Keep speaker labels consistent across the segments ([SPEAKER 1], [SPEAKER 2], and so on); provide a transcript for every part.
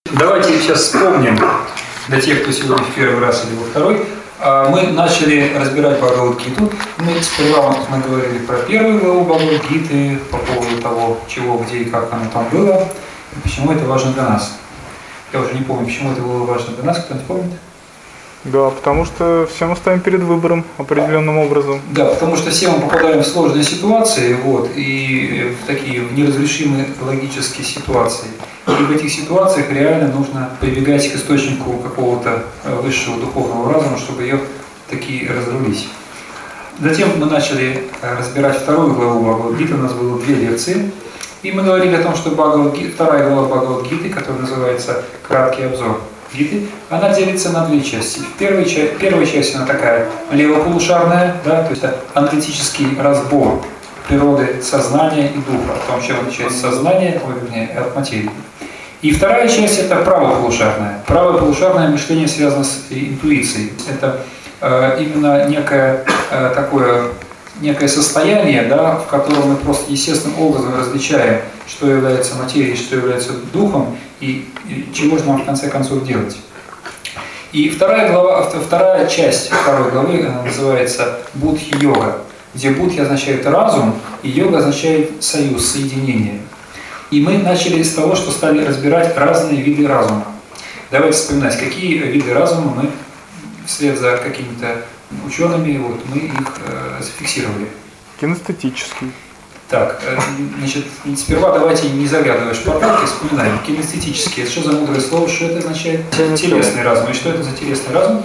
[SPEAKER 1] Давайте сейчас вспомним, для тех, кто сегодня в первый раз или во второй, мы начали разбирать Бхагавад-гиту. Мы сперва мы говорили про первую главу Бхагавад-гиты, по поводу того, чего, где и как оно там было, и почему это важно для нас. Я уже не помню, почему это было важно для нас, кто-нибудь помнит?
[SPEAKER 2] Да, потому что все мы стоим перед выбором определенным образом.
[SPEAKER 1] Да, потому что все мы попадаем в сложные ситуации, и в такие неразрешимые логические ситуации. И в этих ситуациях реально нужно прибегать к источнику какого-то высшего духовного разума, чтобы ее такие разрулить. Затем мы начали разбирать вторую главу Бхагавад-гиты, у нас было 2 лекции. И мы говорили о том, что вторая глава Бхагавад-гиты, которая называется «Краткий обзор Гиты», она делится на 2 части. Первая часть она такая левополушарная, да, то есть это аналитический разбор природы сознания и духа, о том, чем отличается сознание, от материи. И вторая часть это правополушарная. Правополушарное мышление связано с интуицией. Это именно некое состояние, да, в котором мы просто естественным образом различаем, что является материей, что является духом, и чего же нам в конце концов делать. И вторая часть второй главы называется Будхи-йога, где Будхи означает разум, и йога означает союз, соединение. И мы начали с того, что стали разбирать разные виды разума. Давайте вспоминать, какие виды разума мы вслед за какими-то учеными, мы их зафиксировали.
[SPEAKER 2] Кинестетический.
[SPEAKER 1] Так, значит, сперва давайте не заглядывая в шпаргалки, вспоминаем. Кинестетический, это что за мудрое слово, что это означает? Телесный разум. И что это за телесный разум?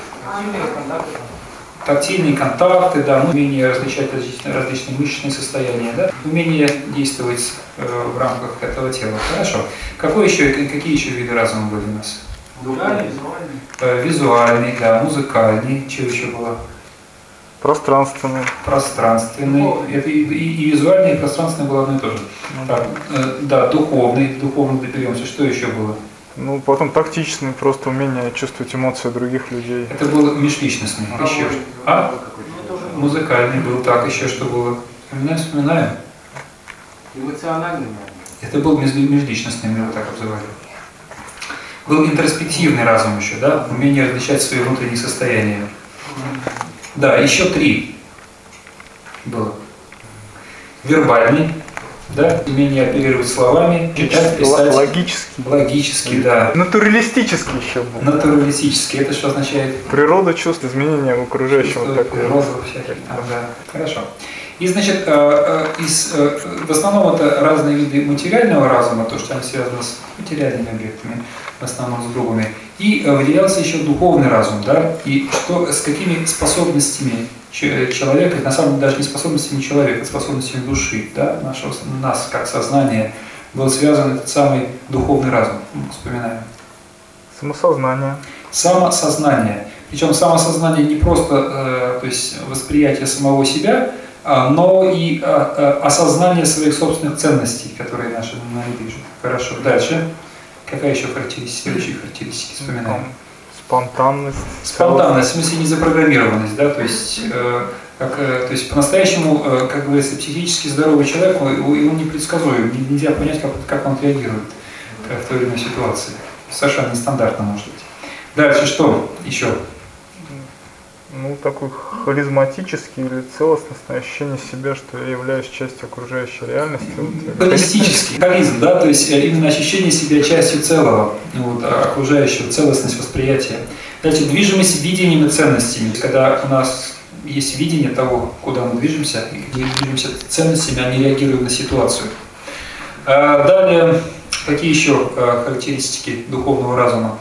[SPEAKER 1] Тактильные контакты, да, умение различать различные мышечные состояния, да, умение действовать в рамках этого тела. Хорошо. Какие еще виды разума были у нас? Визуальный, да, музыкальный, что еще было?
[SPEAKER 2] Пространственный.
[SPEAKER 1] Это и визуальный, и пространственный было одно и то же. Так, да, духовный доберемся. Что еще было?
[SPEAKER 2] Потом тактичный, просто умение чувствовать эмоции других людей.
[SPEAKER 1] Это был межличностный. Еще что? Музыкальный был. Так, еще что было? Вспоминаем.
[SPEAKER 3] Эмоциональный.
[SPEAKER 1] Это был межличностный, мы его так обзывали. Был интроспективный разум еще, да? Умение различать свои внутренние состояния. Да, еще 3 было. Вербальный, да, умение оперировать словами, читать, писать. Логический, да.
[SPEAKER 2] Натуралистический еще был.
[SPEAKER 1] Натуралистический, это что означает?
[SPEAKER 2] Природа чувств, изменения в окружающем.
[SPEAKER 1] Природа всяких там, да. Хорошо. И, значит, в основном это разные виды материального разума, то, что они связаны с материальными объектами, в основном с грубыми. И выделялся еще духовный разум, да, и с какими способностями человека, на самом деле даже не способностями человека, а способностями души, да, нас как сознание, был связан этот самый духовный разум. Вспоминаем. Самосознание. Причем самосознание не просто то есть восприятие самого себя, но и осознание своих собственных ценностей, которые наши нами движут. Хорошо. Дальше. Какая еще следующие характеристики вспоминаем?
[SPEAKER 2] Спонтанность.
[SPEAKER 1] Спонтанность, в смысле незапрограммированность, да, то есть по-настоящему, как говорится, психически здоровый человек, он непредсказуем, нельзя понять, как он реагирует в той или иной ситуации. Совершенно нестандартно может быть. Дальше что еще?
[SPEAKER 2] Такой харизматический или целостностное ощущение себя, что я являюсь частью окружающей реальности.
[SPEAKER 1] Холистический харизм, да, то есть именно ощущение себя частью целого, окружающего, целостность восприятия. Дальше движимость видением и ценностями. Когда у нас есть видение того, куда мы движемся, и мы движемся ценностями, а не реагируем на ситуацию. Далее, какие еще характеристики духовного разума?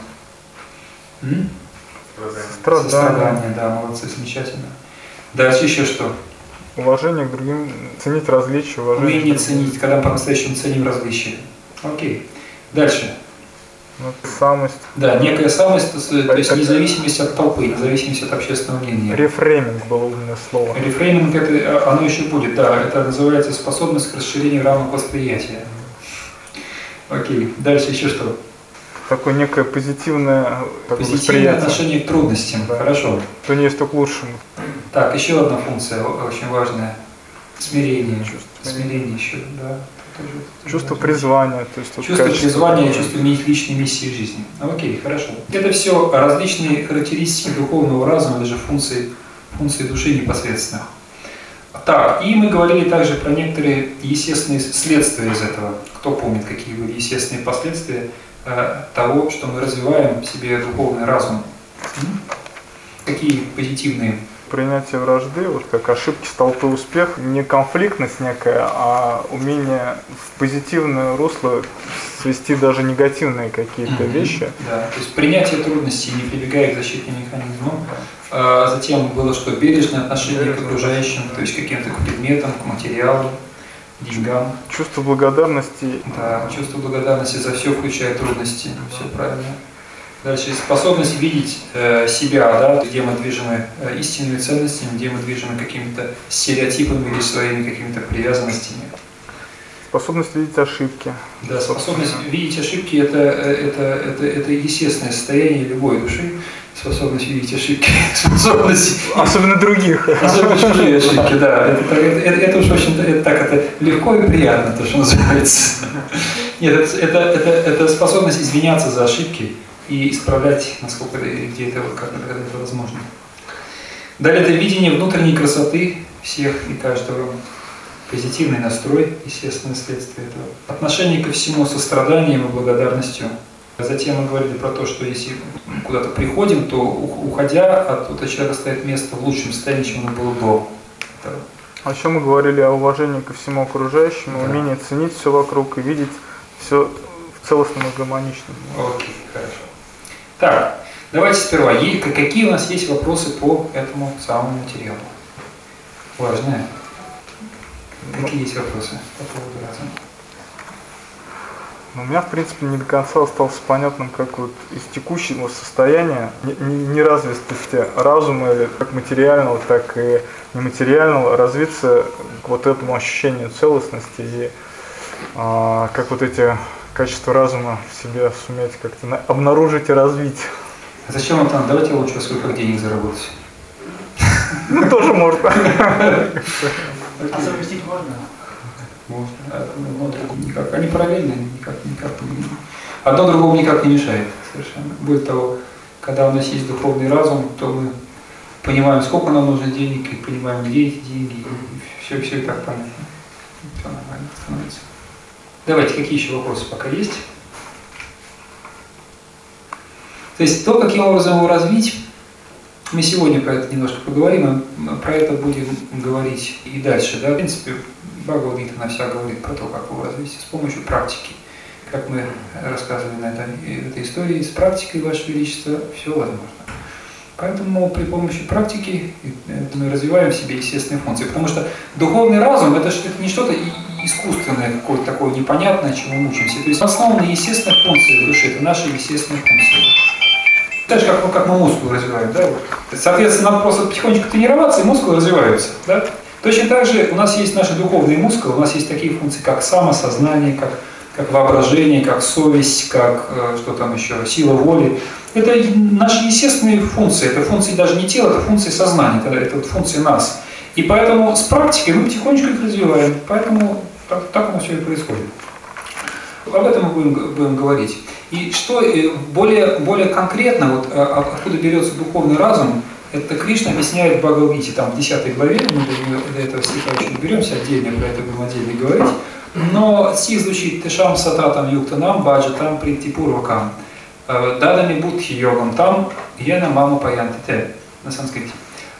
[SPEAKER 1] Сострадание, да, молодцы, замечательно. Дальше еще что?
[SPEAKER 2] Уважение к другим, ценить различия,
[SPEAKER 1] умение ценить, когда мы по-настоящему ценим различия. Окей. Дальше.
[SPEAKER 2] Самость.
[SPEAKER 1] Да, некая самость, то есть независимость от толпы, независимость от общественного мнения.
[SPEAKER 2] Рефрейминг было умное слово.
[SPEAKER 1] Рефрейминг, оно еще будет, да, это называется способность к расширению рамок восприятия. Окей. Дальше еще что?
[SPEAKER 2] Такое некое позитивное
[SPEAKER 1] отношение к трудностям. Да. Хорошо.
[SPEAKER 2] То не есть то к лучшему.
[SPEAKER 1] Так, еще одна функция очень важная. Смирение. Смирение еще, да.
[SPEAKER 2] Чувство призвания. То есть,
[SPEAKER 1] чувство призвания, чувство личной миссии в жизни. Окей, хорошо. Это все различные характеристики духовного разума, даже функции души непосредственно. Так, и мы говорили также про некоторые естественные следствия из этого. Кто помнит, какие были естественные последствия того, что мы развиваем в себе духовный разум? Какие позитивные?
[SPEAKER 2] Принятие вражды, вот как ошибки столпы успех, не конфликтность некая, а умение в позитивное русло свести даже негативные какие-то вещи.
[SPEAKER 1] Да, то есть принятие трудностей, не прибегая к защитным механизмам. Затем было что? Бережное отношение к окружающим, то есть к каким-то предметам, к материалу, деньгам.
[SPEAKER 2] Чувство благодарности.
[SPEAKER 1] Да, чувство благодарности за все, включая трудности. Все правильно. Дальше способность видеть себя, да, где мы движемы истинными ценностями, где мы движемы какими-то стереотипами или своими какими-то привязанностями.
[SPEAKER 2] Способность видеть ошибки.
[SPEAKER 1] Да, способность видеть ошибки это естественное состояние любой души. Способность видеть ошибки, способность...
[SPEAKER 2] Особенно других.
[SPEAKER 1] Особенно чужие ошибки, да. Это уж очень это легко и приятно, то, что называется. Нет, это способность извиняться за ошибки и исправлять, насколько где это, когда это возможно. Далее это видение внутренней красоты всех и каждого. Позитивный настрой, естественное следствие этого. Отношение ко всему состраданием и благодарностью. Затем мы говорили про то, что если куда-то приходим, то уходя, оттуда человек оставит место в лучшем состоянии, чем оно было до.
[SPEAKER 2] А еще мы говорили о уважении ко всему окружающему, да. Умении ценить все вокруг и видеть все в целостном и гармоничном.
[SPEAKER 1] Окей, хорошо. Так, давайте сперва, какие у нас есть вопросы по этому самому материалу? Важные. Какие есть вопросы по поводу разума?
[SPEAKER 2] У меня, в принципе, не до конца осталось понятным, как вот из текущего состояния неразвитости разума, или как материального, так и нематериального, развиться к вот этому ощущению целостности и как вот эти качества разума в себе суметь как-то обнаружить и развить.
[SPEAKER 1] А зачем вам там? Давайте лучше сколько денег заработать.
[SPEAKER 2] Ну, тоже можно.
[SPEAKER 3] А совместить можно?
[SPEAKER 1] Можно. Никак. Они параллельно, никак. Одно другому никак не мешает. Совершенно. Более того, когда у нас есть духовный разум, то мы понимаем, сколько нам нужно денег, и понимаем, где эти деньги, и все и так понятно. Все нормально становится. Давайте, какие еще вопросы пока есть? То есть то, каким образом его развить, мы сегодня про это немножко поговорим, мы про это будем говорить и дальше. Да? В принципе, Бхагавад-гита она вся говорит про то, как его развить с помощью практики. Как мы рассказывали на этой истории, с практикой, Ваше Величество, все возможно. Поэтому при помощи практики мы развиваем в себе естественные функции. Потому что духовный разум – это не что-то искусственное, какое-то такое непонятное, чему мы учимся. То есть основа на естественных функциях души – это наши естественные функции. Так же, как мы мускулы развиваем. Да? Соответственно, надо просто потихонечку тренироваться, и мускулы развиваются. Да? Точно так же у нас есть наши духовные мускулы, у нас есть такие функции, как самосознание, как воображение, как совесть, как что там еще, сила воли. Это наши естественные функции, это функции даже не тела, это функции сознания, это вот функции нас. И поэтому с практикой мы потихонечку их развиваем, поэтому так у нас все и происходит. Об этом мы будем говорить. И что более конкретно, вот откуда берется духовный разум, это Кришна объясняет в Бхагавад-гите, там в 10 главе, мы до этого стиха еще не беремся, отдельно про это будем отдельно говорить. Но стих звучит «Тешам сататам юктанам баджатам приттипурвакам дадами будхи йогам там йена маму паянтите» на санскрите.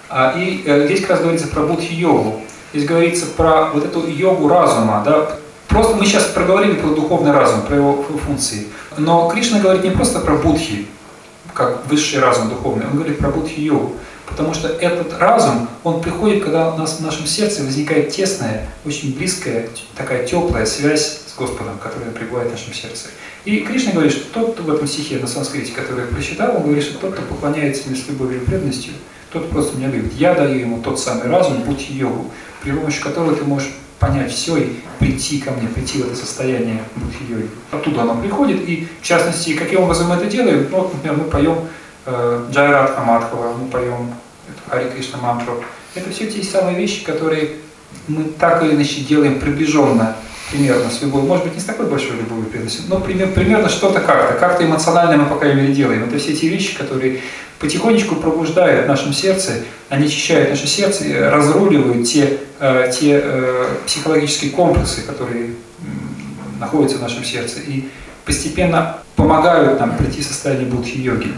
[SPEAKER 1] И здесь как раз говорится про будхи-йогу. Здесь говорится про вот эту йогу разума. Да? Просто мы сейчас проговорили про духовный разум, про его функции. Но Кришна говорит не просто про будхи, как высший разум духовный, он говорит про будхи-йогу. Потому что этот разум, он приходит, когда у нас в нашем сердце возникает тесная, очень близкая, такая теплая связь с Господом, которая пребывает в нашем сердце. И Кришна говорит, что тот, кто в этом стихе на санскрите, который я прочитал, он говорит, что тот, кто поклоняется мне с любовью и преданностью, тот просто меня любит. Я даю ему тот самый разум, будхи-йогу, при помощи которого ты можешь понять все и прийти ко мне, прийти в это состояние будхи-йоги. Оттуда оно приходит, и в частности, каким образом мы это делаем, ну, вот, например, мы поем Джайрадха Мадхава, мы поем Хари Кришна мантру. Это все те самые вещи, которые мы так или иначе делаем приближенно примерно с любой, может быть, не с такой большой любовью преданностью, но примерно что-то как-то эмоционально мы, по крайней мере, делаем. Это все те вещи, которые потихонечку пробуждают в нашем сердце, они очищают наше сердце, разруливают те психологические комплексы, которые находятся в нашем сердце, и постепенно помогают нам прийти в состояние будхи-йоги.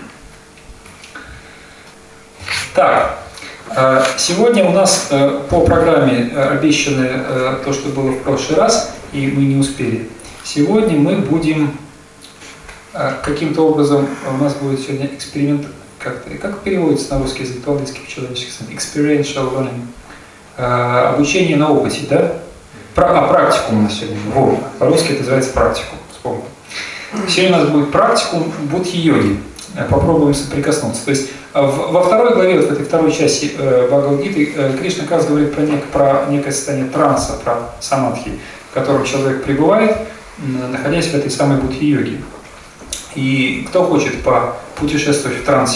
[SPEAKER 1] Так, сегодня у нас по программе обещано то, что было в прошлый раз, и мы не успели. Сегодня мы будем каким-то образом, у нас будет сегодня эксперимент, как переводится на русский язык, по-английски, по-человечески, experiential learning, обучение на опыте, да? Практикум у нас сегодня. Вот, по-русски это называется практикум, вспомнил. Сегодня у нас будет практикум будхи-йоги. Попробуем соприкоснуться. То есть во второй главе, вот в этой второй части Бхагавад-гиты, Кришна как раз говорит про некое состояние транса, про самадхи, в котором человек пребывает, находясь в этой самой будхи-йоге. И кто хочет путешествовать в трансе?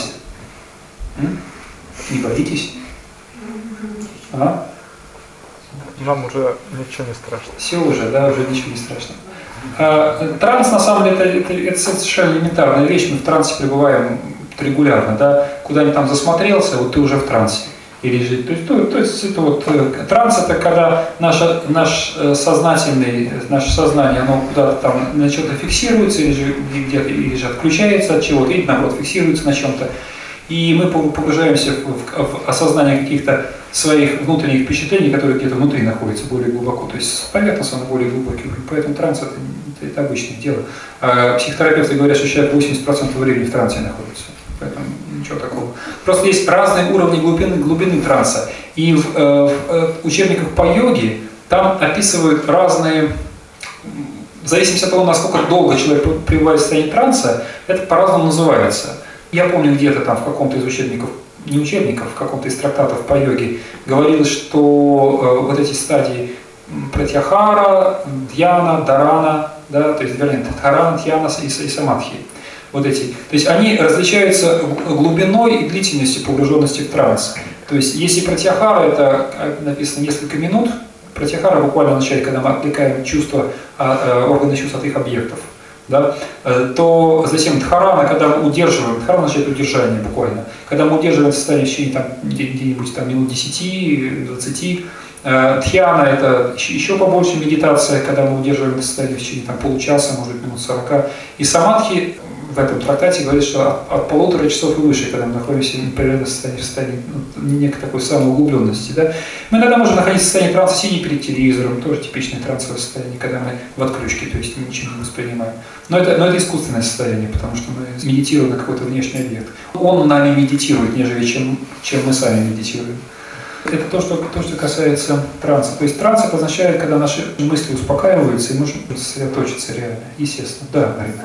[SPEAKER 1] Не боитесь? А?
[SPEAKER 2] Нам уже ничего не страшно.
[SPEAKER 1] Все уже, да, уже ничего не страшно. Транс, на самом деле, это совершенно элементарная вещь. Мы в трансе пребываем регулярно, да. Куда-нибудь там засмотрелся, вот ты уже в трансе. Или то есть это вот транс, это когда наше сознание, оно куда-то там на чем-то фиксируется, или же отключается от чего-то, или наоборот фиксируется на чем-то. И мы погружаемся в осознание каких-то своих внутренних впечатлений, которые где-то внутри находятся более глубоко. То есть поверхностно он более глубокий. Поэтому транс это обычное дело. Психотерапевты говорят, что человек 80% времени в трансе находится. Поэтому ничего такого. Просто есть разные уровни глубины транса. И в учебниках по йоге там описывают разные, в зависимости от того, насколько долго человек пребывает в состоянии транса, это по-разному называется. Я помню, где-то там в каком-то из учебников, не учебников, в каком-то из трактатов по йоге говорилось, что вот эти стадии пратьяхара, дьяна, дарана, да, то есть дхарана, дьяна и самадхи, вот эти, то есть они различаются глубиной и длительностью погруженности в транс. То есть если пратьяхара, это написано несколько минут, пратьяхара буквально означает, когда мы отвлекаем чувства, органы чувств от их объектов. Да, то затем дхарана, когда мы удерживаем, дхарана означает удержание буквально, когда мы удерживаем состояние в течение где-нибудь там минут 10-20, дхьяна это еще побольше медитация, когда мы удерживаем состояние в течение там, получаса, может быть минут 40, и самадхи в этом трактате говорит, что от 1,5 часов и выше, когда мы находимся в непрерывном состоянии некой такой самоуглубленности. Да? Мы иногда можем находиться в состоянии транса, сидя перед телевизором, тоже типичное трансовое состояние, когда мы в отключке, то есть ничего не воспринимаем. Но это искусственное состояние, потому что мы медитируем на какой-то внешний объект. Он нами медитирует, нежели чем мы сами медитируем. Это то, что касается транса. То есть транс это означает, когда наши мысли успокаиваются и можем сосредоточиться реально. Естественно. Да, Марина.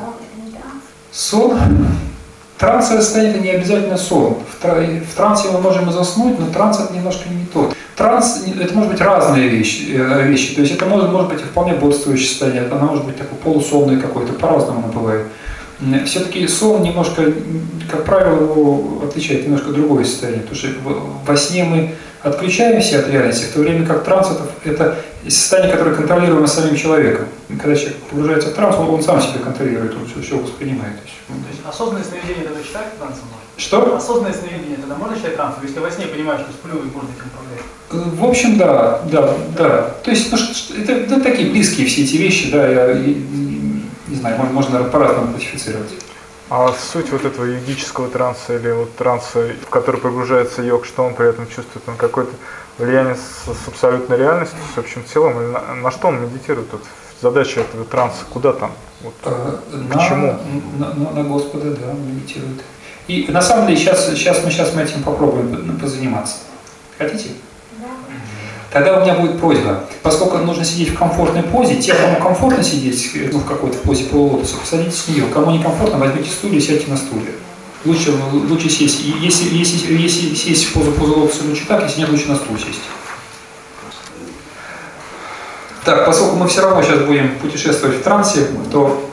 [SPEAKER 1] Сон. Трансовое состояние это не обязательно сон. В трансе мы можем и заснуть, но транс это немножко не тот. Транс это может быть разные вещи. То есть это может быть вполне бодрствующее состояние, оно может быть такое полусонное какое-то, по-разному оно бывает. Все-таки сон немножко, как правило, его отличает немножко другое состояние, потому что во сне мы отключаемся от реальности, в то время как транс это состояние, которое контролируемо самим человеком. Когда человек погружается в транс, он сам себя контролирует, он все воспринимает.
[SPEAKER 3] То есть осознанное сновидение тогда считать трансом можно?
[SPEAKER 1] Что?
[SPEAKER 3] Осознанное сновидение тогда можно считать трансом, если во сне понимаешь, что сплю и можно этим управлять?
[SPEAKER 1] В общем, да. То есть это такие близкие все эти вещи, да, я не знаю, можно по-разному классифицировать.
[SPEAKER 2] А суть вот этого йогического транса или вот транса, в который погружается йог, что он при этом чувствует? Он какое-то влияние с абсолютной реальностью, с общим целым? Или на что он медитирует? Вот задача этого транса, куда там? Вот, почему?
[SPEAKER 1] На Господа, да, медитирует. И на самом деле сейчас мы этим попробуем позаниматься. Хотите? Тогда у меня будет просьба, поскольку нужно сидеть в комфортной позе, те, кому комфортно сидеть в какой-то позе полулотоса, посадитесь в нее. Кому некомфортно, возьмите стулья и сядьте на стулья. Лучше сесть. Если сесть в позу лотоса, лучше так, если нет, лучше на стул сесть. Так, поскольку мы все равно сейчас будем путешествовать в трансе, то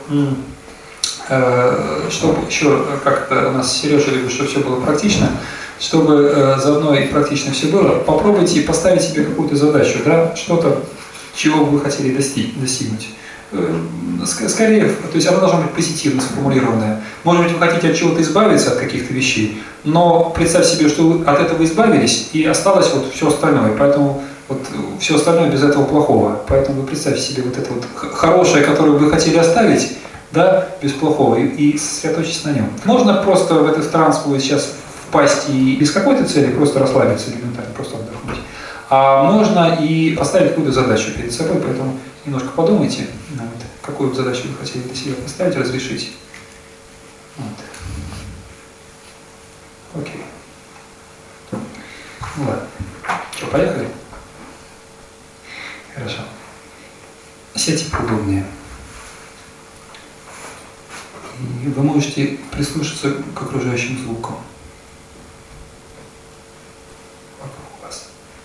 [SPEAKER 1] чтобы еще как-то у нас Сережа любит, чтобы все было практично, чтобы заодно и практично все было, попробуйте поставить себе какую-то задачу, да, что-то чего бы вы хотели достигнуть. Скорее, то есть она должна быть позитивно сформулированная. Может быть, вы хотите от чего-то избавиться, от каких-то вещей, но представь себе, что вы от этого избавились, и осталось вот все остальное. Поэтому вот все остальное без этого плохого. Поэтому вы представьте себе вот это вот хорошее, которое вы хотели оставить, да, без плохого, и сосредоточиться на нем. Можно просто в этот транс будет сейчас впасть и без какой-то цели просто расслабиться элементарно, просто отдохнуть. А можно и поставить какую-то задачу перед собой, поэтому немножко подумайте, вот, какую задачу вы хотели для себя поставить, разрешить. Вот. Окей. Ну ладно. Что, поехали? Хорошо. Сядьте поудобнее. И вы можете прислушаться к окружающим звукам вокруг вас.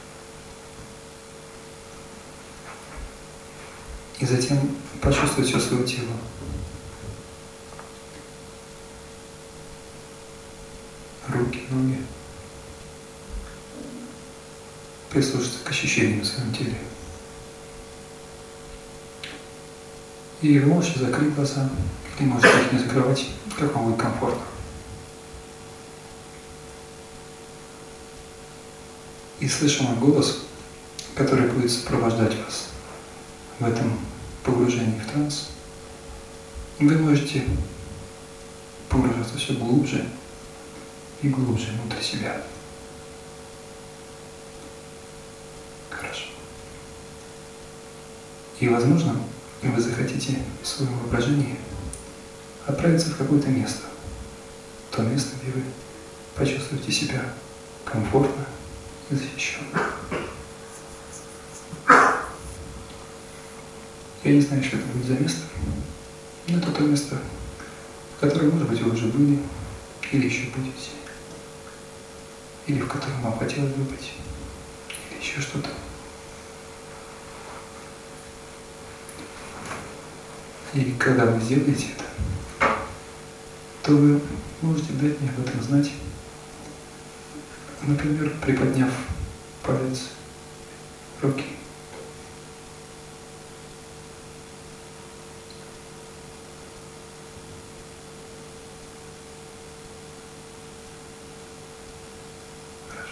[SPEAKER 1] И затем почувствовать все свое тело. Руки, ноги. Прислушаться к ощущениям в своем теле. И вы можете закрыть глаза, или можете их не закрывать, как вам будет комфортно. И слыша мой голос, который будет сопровождать вас в этом погружении в транс, вы можете погружаться все глубже и глубже внутрь себя. Хорошо. И, возможно, вы захотите в своем воображении отправиться в какое-то место. То место, где вы почувствуете себя комфортно и защищенно. Я не знаю, что это будет за место, но это то место, в котором, может быть, вы уже были, или еще будете, или в котором вам хотелось бы быть, или еще что-то. И когда вы сделаете это, то вы можете дать мне об этом знать, например, приподняв палец руки. Хорошо.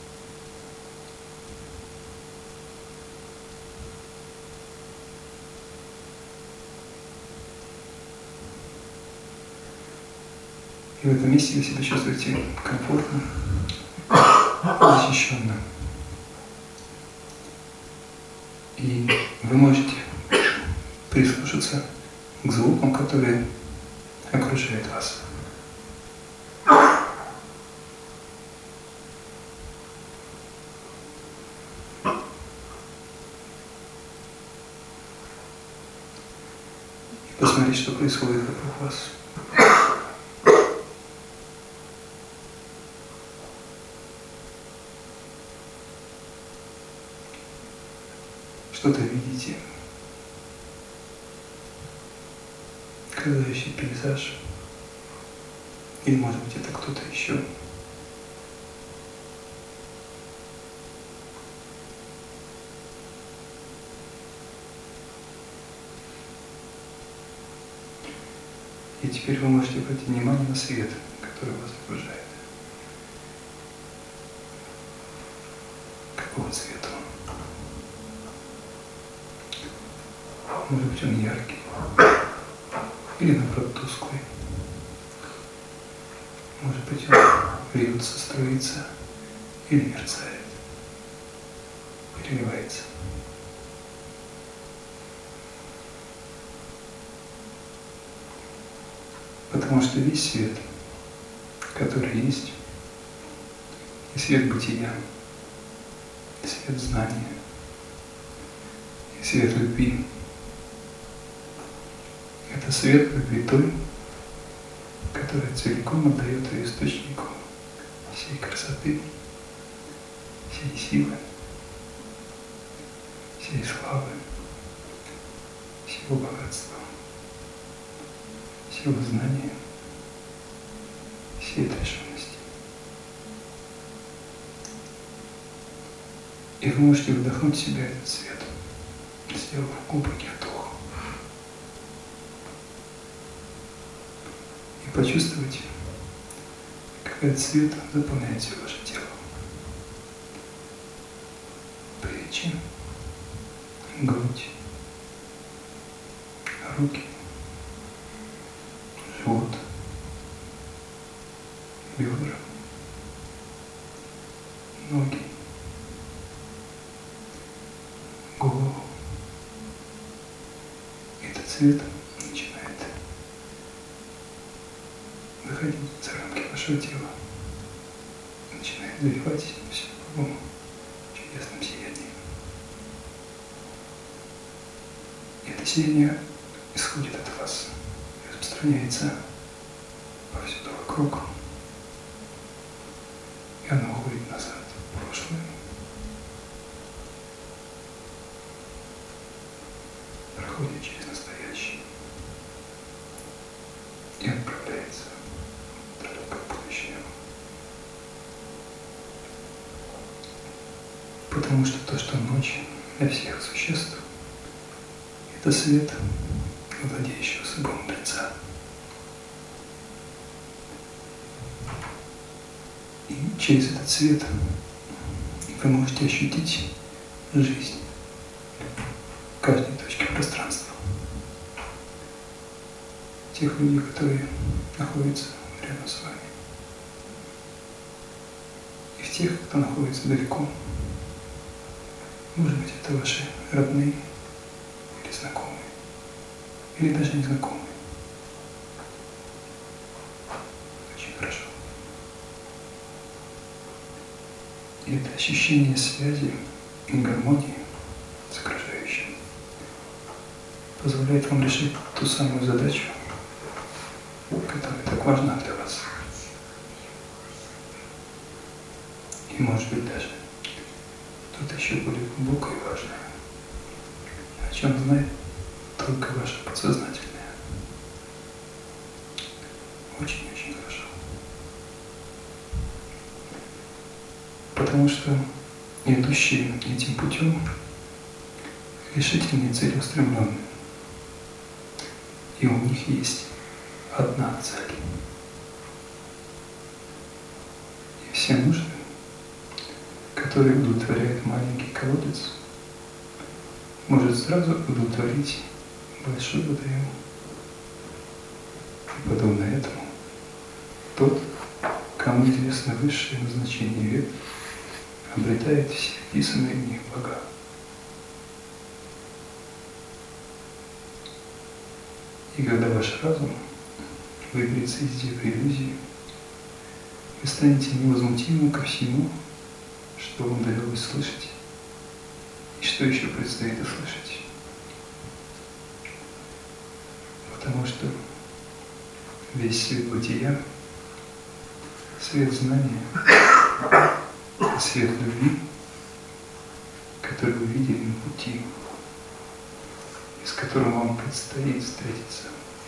[SPEAKER 1] И в этом месте вы себя чувствуете комфортно, защищенно. И вы можете прислушаться к звукам, которые окружают вас. И посмотреть, что происходит вокруг вас. Что-то видите, окружающий пейзаж, или, может быть, это кто-то еще. И теперь вы можете обратить внимание на свет, который вас окружает. Какого цвета он? Может быть, он яркий, или наоборот тусклый. Может быть, он льется, струится, или мерцает, переливается. Потому что весь свет, который есть, и свет бытия, и свет знания, и свет любви, это свет любви той, которая целиком отдает ее источнику всей красоты, всей силы, всей славы, всего богатства, всего знания, всей отрешенности. И вы можете вдохнуть в себя этот свет, сделал глубокий вдох. И почувствуйте, как этот свет заполняет все ваше тело. Плечи, грудь, руки, живот, бедра, ноги, голову. Этот свет начинает выходить за рамки вашего тела, начинает заливать все кругом чудесным сиянием. И это сияние исходит от вас, распространяется повсюду вокруг, и оно уходит назад в прошлое. Проходит через настоящее и отправляется в далекое будущее. Потому что то, что ночь для всех существ, это свет владеющего собой мудреца. И через этот свет вы можете ощутить жизнь в каждой точке пространства. Тех людей, которые находятся рядом с вами. И в тех, кто находится далеко. Может быть, это ваши родные или знакомые, или даже незнакомые. Очень хорошо. И это ощущение связи и гармонии с окружающим позволяет вам решить ту самую задачу, которая так важна для вас. И может быть даже что-то еще более глубокое и важное, о чем знает только ваше подсознательное. Очень-очень хорошо. Потому что идущие этим путем решительные и целеустремленные. И у них есть одна цель. И все нужды, которые удовлетворяет маленький колодец, может сразу удовлетворить большой водоем. И подобно этому тот, кому известно высшее назначение век, обретает все описанные в них блага. И когда ваш разум выберется из дебри иллюзии, вы станете невозмутимы ко всему, что вам довелось слышать, и что еще предстоит услышать. Потому что весь свет бытия, свет знания, свет любви, который вы видели на пути, и с которым вам предстоит встретиться,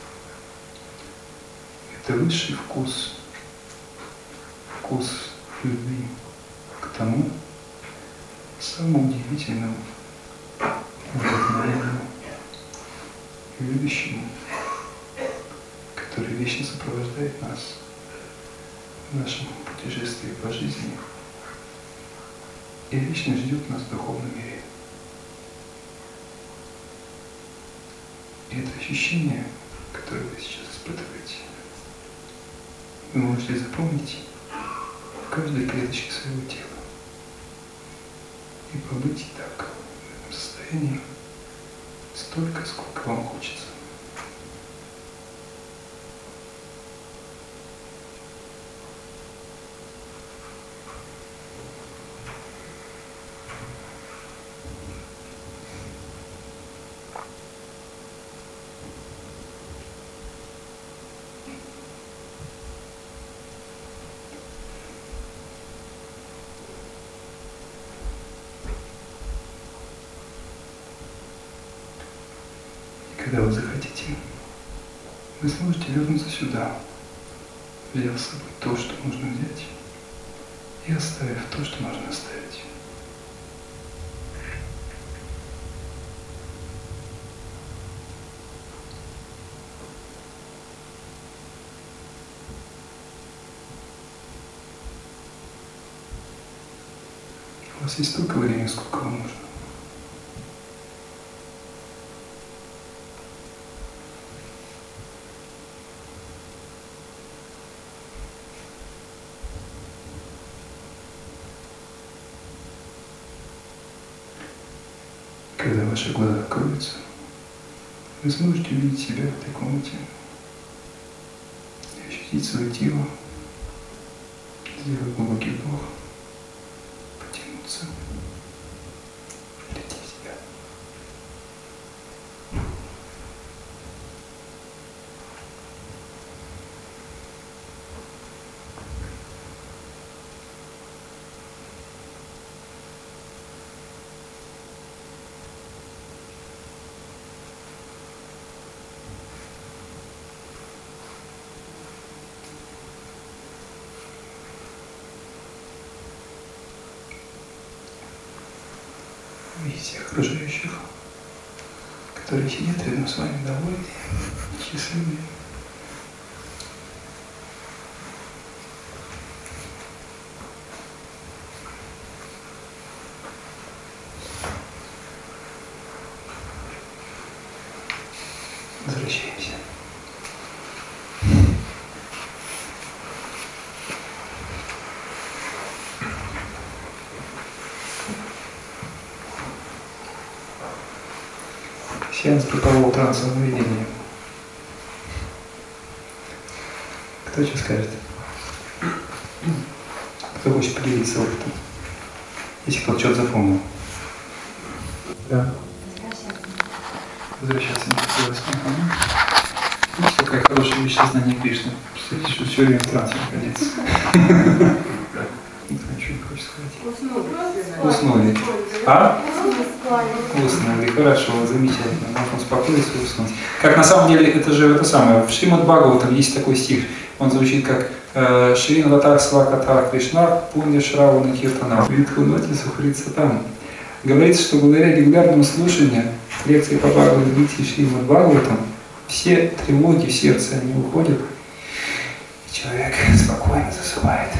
[SPEAKER 1] это высший вкус любви к тому самому удивительному, вдохновенному, любящему, который вечно сопровождает нас в нашем путешествии по жизни и вечно ждет нас в духовном мире. И это ощущение, которое вы сейчас испытываете, вы можете запомнить в каждой клеточке своего тела и побыть так, в этом состоянии, столько, сколько вам хочется. Когда вы захотите, вы сможете вернуться сюда, взяв с собой то, что нужно взять, и оставив то, что нужно оставить. вас есть столько времени, сколько вам нужно. Когда ваши глаза откроются, вы сможете увидеть себя в этой комнате, ощутить свое тело, сделать глубокий вдох, потянуться, прийти в себя. Видите окружающих, которые сидят рядом с вами довольны, счастливые. Возвращаемся. Сеанс группового трансового видения. Кто что скажет? Кто хочет поделиться опытом? Если кто-то что-то запомнил. Да. Возвращаться не хотелось. Видите, какая хорошая вещь сознания Кришны. Представляете, что все время в трансе находиться. Ничего не хочешь сказать. Уснули. А? Уснули. Хорошо, замечательно. Можно успокоиться и уснуть. Как на самом деле, это же это самое. В Шримад Бхагаватам есть такой стих. Он звучит как Шрин Ватар Свакатар Кришна Пунья Шравана Киртана Витхунати Сухрица там. Говорится, что благодаря регулярному слушанию лекции по Бхагавад-гите и Шримад Бхагаватам все тревоги в сердце, они уходят, и человек спокойно засыпает.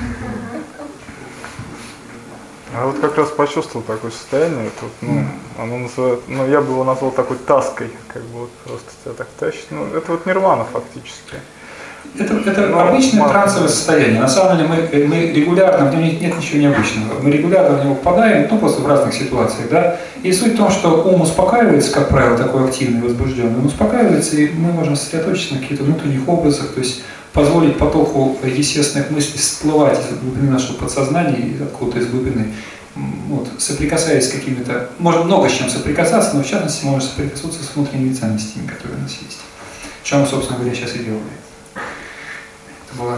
[SPEAKER 2] А вот как раз почувствовал такое состояние, тут, оно называет, я бы его назвал такой таской, как бы вот просто тебя так тащит. Это вот нирвана фактически.
[SPEAKER 1] Это обычное трансовое состояние. На самом деле мы регулярно, в нем нет ничего необычного. Мы регулярно в него попадаем, просто в разных ситуациях, да. И суть в том, что ум успокаивается, как правило, такой активный, возбужденный, он успокаивается, и мы можем сосредоточиться на каких-то внутренних образах, то есть позволить потоку естественных мыслей всплывать из глубины нашего подсознания, откуда-то из глубины, соприкасаясь с какими-то, можно много с чем соприкасаться, но в частности можно соприкоснуться с внутренними ценностями, которые у нас есть. Что мы, собственно говоря, сейчас и делаем. Это было...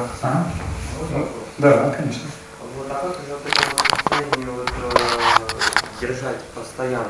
[SPEAKER 1] Да, конечно.
[SPEAKER 4] Вот, а как же вот это состояние держать постоянно?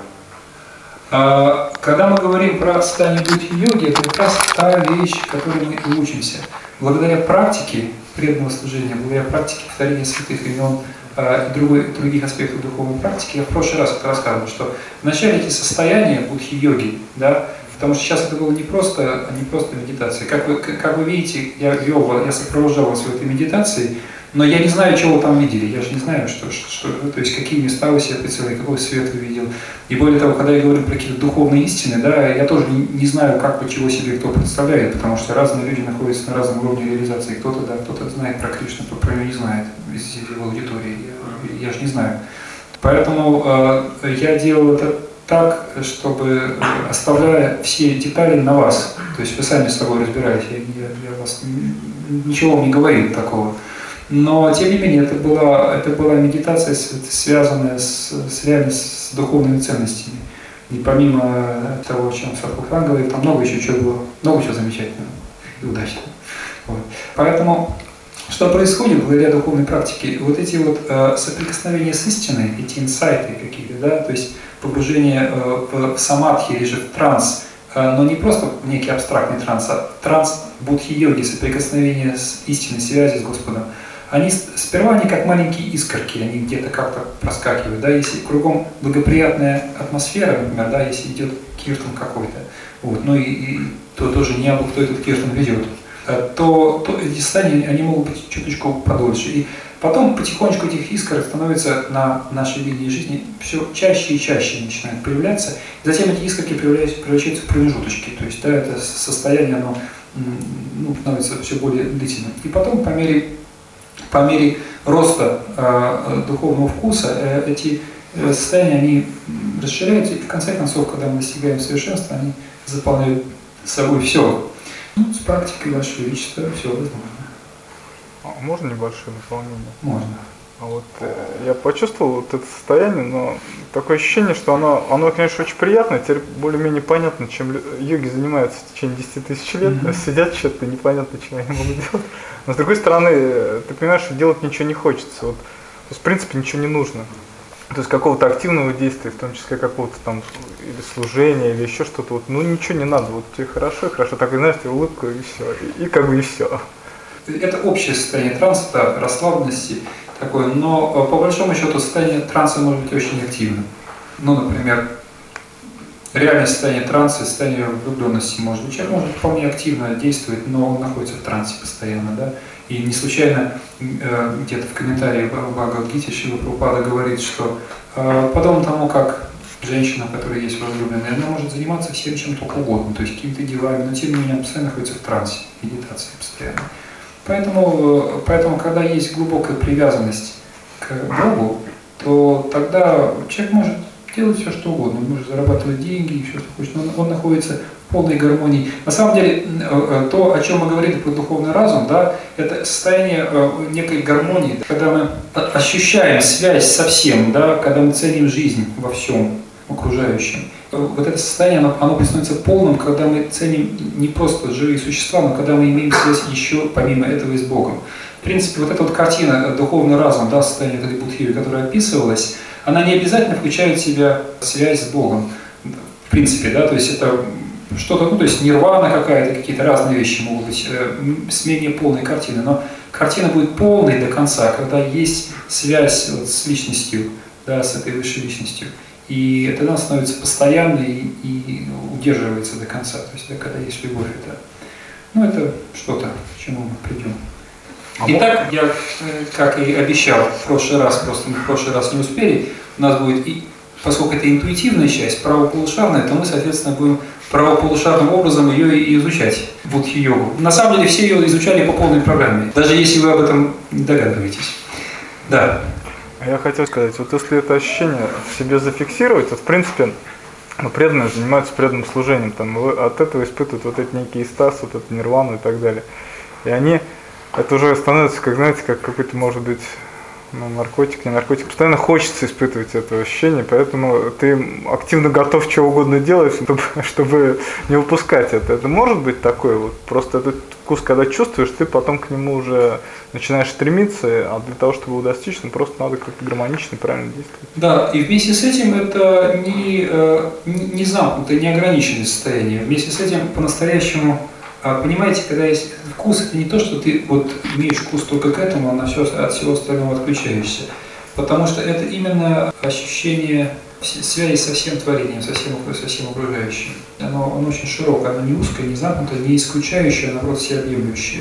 [SPEAKER 1] Когда мы говорим про состояние будхи-йоги, это как раз та вещь, которой мы учимся. Благодаря практике преданного служения, благодаря практике повторения святых имен и других аспектов духовной практики, я в прошлый раз это рассказывал, что вначале эти состояния будхи-йоги, да, потому что сейчас это было не просто медитация. Как вы видите, я сопровождал вас в этой медитации, но я не знаю, чего вы там видели, я же не знаю, то есть какие места вы себе представляете, какой свет вы видел. И более того, когда я говорю про какие-то духовные истины, да, я тоже не знаю, чего себе кто представляет, потому что разные люди находятся на разном уровне реализации. Кто-то знает про Кришну, кто про него не знает из его аудитории, я же не знаю. Поэтому я делал это так, чтобы оставляя все детали на вас, то есть вы сами с собой разбираетесь, я вас ничего вам не говорил такого. Но, тем не менее, это была медитация, связанная реально с духовными ценностями. И помимо того, о чем Садхгуру говорит, там много еще чего было, много чего замечательного и удачного. Вот. Поэтому, что происходит благодаря духовной практике? Вот эти соприкосновения с истиной, эти инсайты какие-то, да, то есть погружение в самадхи или же в транс, но не просто некий абстрактный транс, а транс будхи-йоги, соприкосновение с истиной, связи с Господом. Они сперва как маленькие искорки, они где-то как-то проскакивают, да, если кругом благоприятная атмосфера, например, да, если идет киртан какой-то, то тоже не абы кто этот киртан ведет, то эти состояния, они могут быть чуточку подольше. И Потом потихонечку этих искорок становится на нашей линии жизни все чаще и чаще начинают появляться. И затем эти искорки превращаются в промежуточки. То есть, да, это состояние, оно становится все более длительным. И потом по мере роста духовного вкуса эти состояния, они расширяются, и в конце концов, когда мы достигаем совершенства, они заполняют собой все. С практикой, Ваше Величество, все возможно.
[SPEAKER 2] А можно небольшое дополнение?
[SPEAKER 1] Можно.
[SPEAKER 2] А вот я почувствовал вот это состояние, но такое ощущение, что оно, конечно, очень приятное, теперь более-менее понятно, чем йоги занимаются в течение 10 тысяч лет, сидят что-то, непонятно, чем они могут делать. Но с другой стороны, ты понимаешь, что делать ничего не хочется, вот, то есть в принципе ничего не нужно. То есть какого-то активного действия, в том числе какого-то там или служения, или еще что-то, вот, ничего не надо, вот тебе хорошо, так, знаешь, тебе улыбку и все, и как бы и все.
[SPEAKER 1] Это общее состояние транса, да, расслабленности такое, но по большому счету состояние транса может быть очень активным. Например, реальное состояние транса, состояние влюбленности может быть. Человек может вполне активно действовать, но он находится в трансе постоянно, да. И не случайно где-то в комментарии Бхагавад-гите Шрила Прабхупада говорит, что подобно тому, как женщина, которая есть возлюбленная, она может заниматься всем чем только угодно, то есть какими-то делами, но тем не менее она постоянно находится в трансе, медитации постоянно. Поэтому, когда есть глубокая привязанность к Богу, то тогда человек может делать все, что угодно, он может зарабатывать деньги и все, что хочет, но он находится в полной гармонии. На самом деле, то, о чем мы говорили про духовный разум, да, это состояние некой гармонии, когда мы ощущаем связь со всем, да, когда мы ценим жизнь во всем окружающем. Вот это состояние, оно становится полным, когда мы ценим не просто живые существа, но когда мы имеем связь еще помимо этого и с Богом. В принципе, вот эта вот картина «Духовный разум», да, состояние этой Будхи, которая описывалась, она не обязательно включает в себя связь с Богом. В принципе, да, то есть это что-то, то есть нирвана какая-то, какие-то разные вещи могут быть с менее полной картиной, но картина будет полной до конца, когда есть связь вот с личностью, да, с этой высшей личностью. И тогда она становится постоянной и удерживается до конца. То есть, когда есть любовь, это что-то, к чему мы придем. Итак, я, как и обещал в прошлый раз, просто мы в прошлый раз не успели, у нас будет, поскольку это интуитивная часть, правополушарная, то мы, соответственно, будем правополушарным образом ее и изучать, будхи-йогу. На самом деле все ее изучали по полной программе, даже если вы об этом не догадываетесь. Да.
[SPEAKER 2] Я хотел сказать, вот если это ощущение в себе зафиксировать, то в принципе преданные занимаются преданным служением, там, от этого испытывают вот эти некий экстаз, вот эту нирвану и так далее. И они, это уже становится, как знаете, как какой-то, может быть, наркотик, не наркотик. Постоянно хочется испытывать это ощущение, поэтому ты активно готов чего угодно делать, чтобы не упускать это. Это может быть такое, вот просто этот вкус, когда чувствуешь, ты потом к нему уже начинаешь стремиться, а для того, чтобы его достичь, просто надо как-то гармонично и правильно действовать.
[SPEAKER 1] Да, и вместе с этим это не замкнутое, не ограниченное состояние. Вместе с этим по-настоящему, понимаете, когда есть вкус, это не то, что ты вот имеешь вкус только к этому, а от всего остального отключаешься. Потому что это именно ощущение связи со всем творением, со всем окружающим. Оно очень широкое, оно не узкое, не замкнутое, не исключающее, а наоборот всеобъемлющее.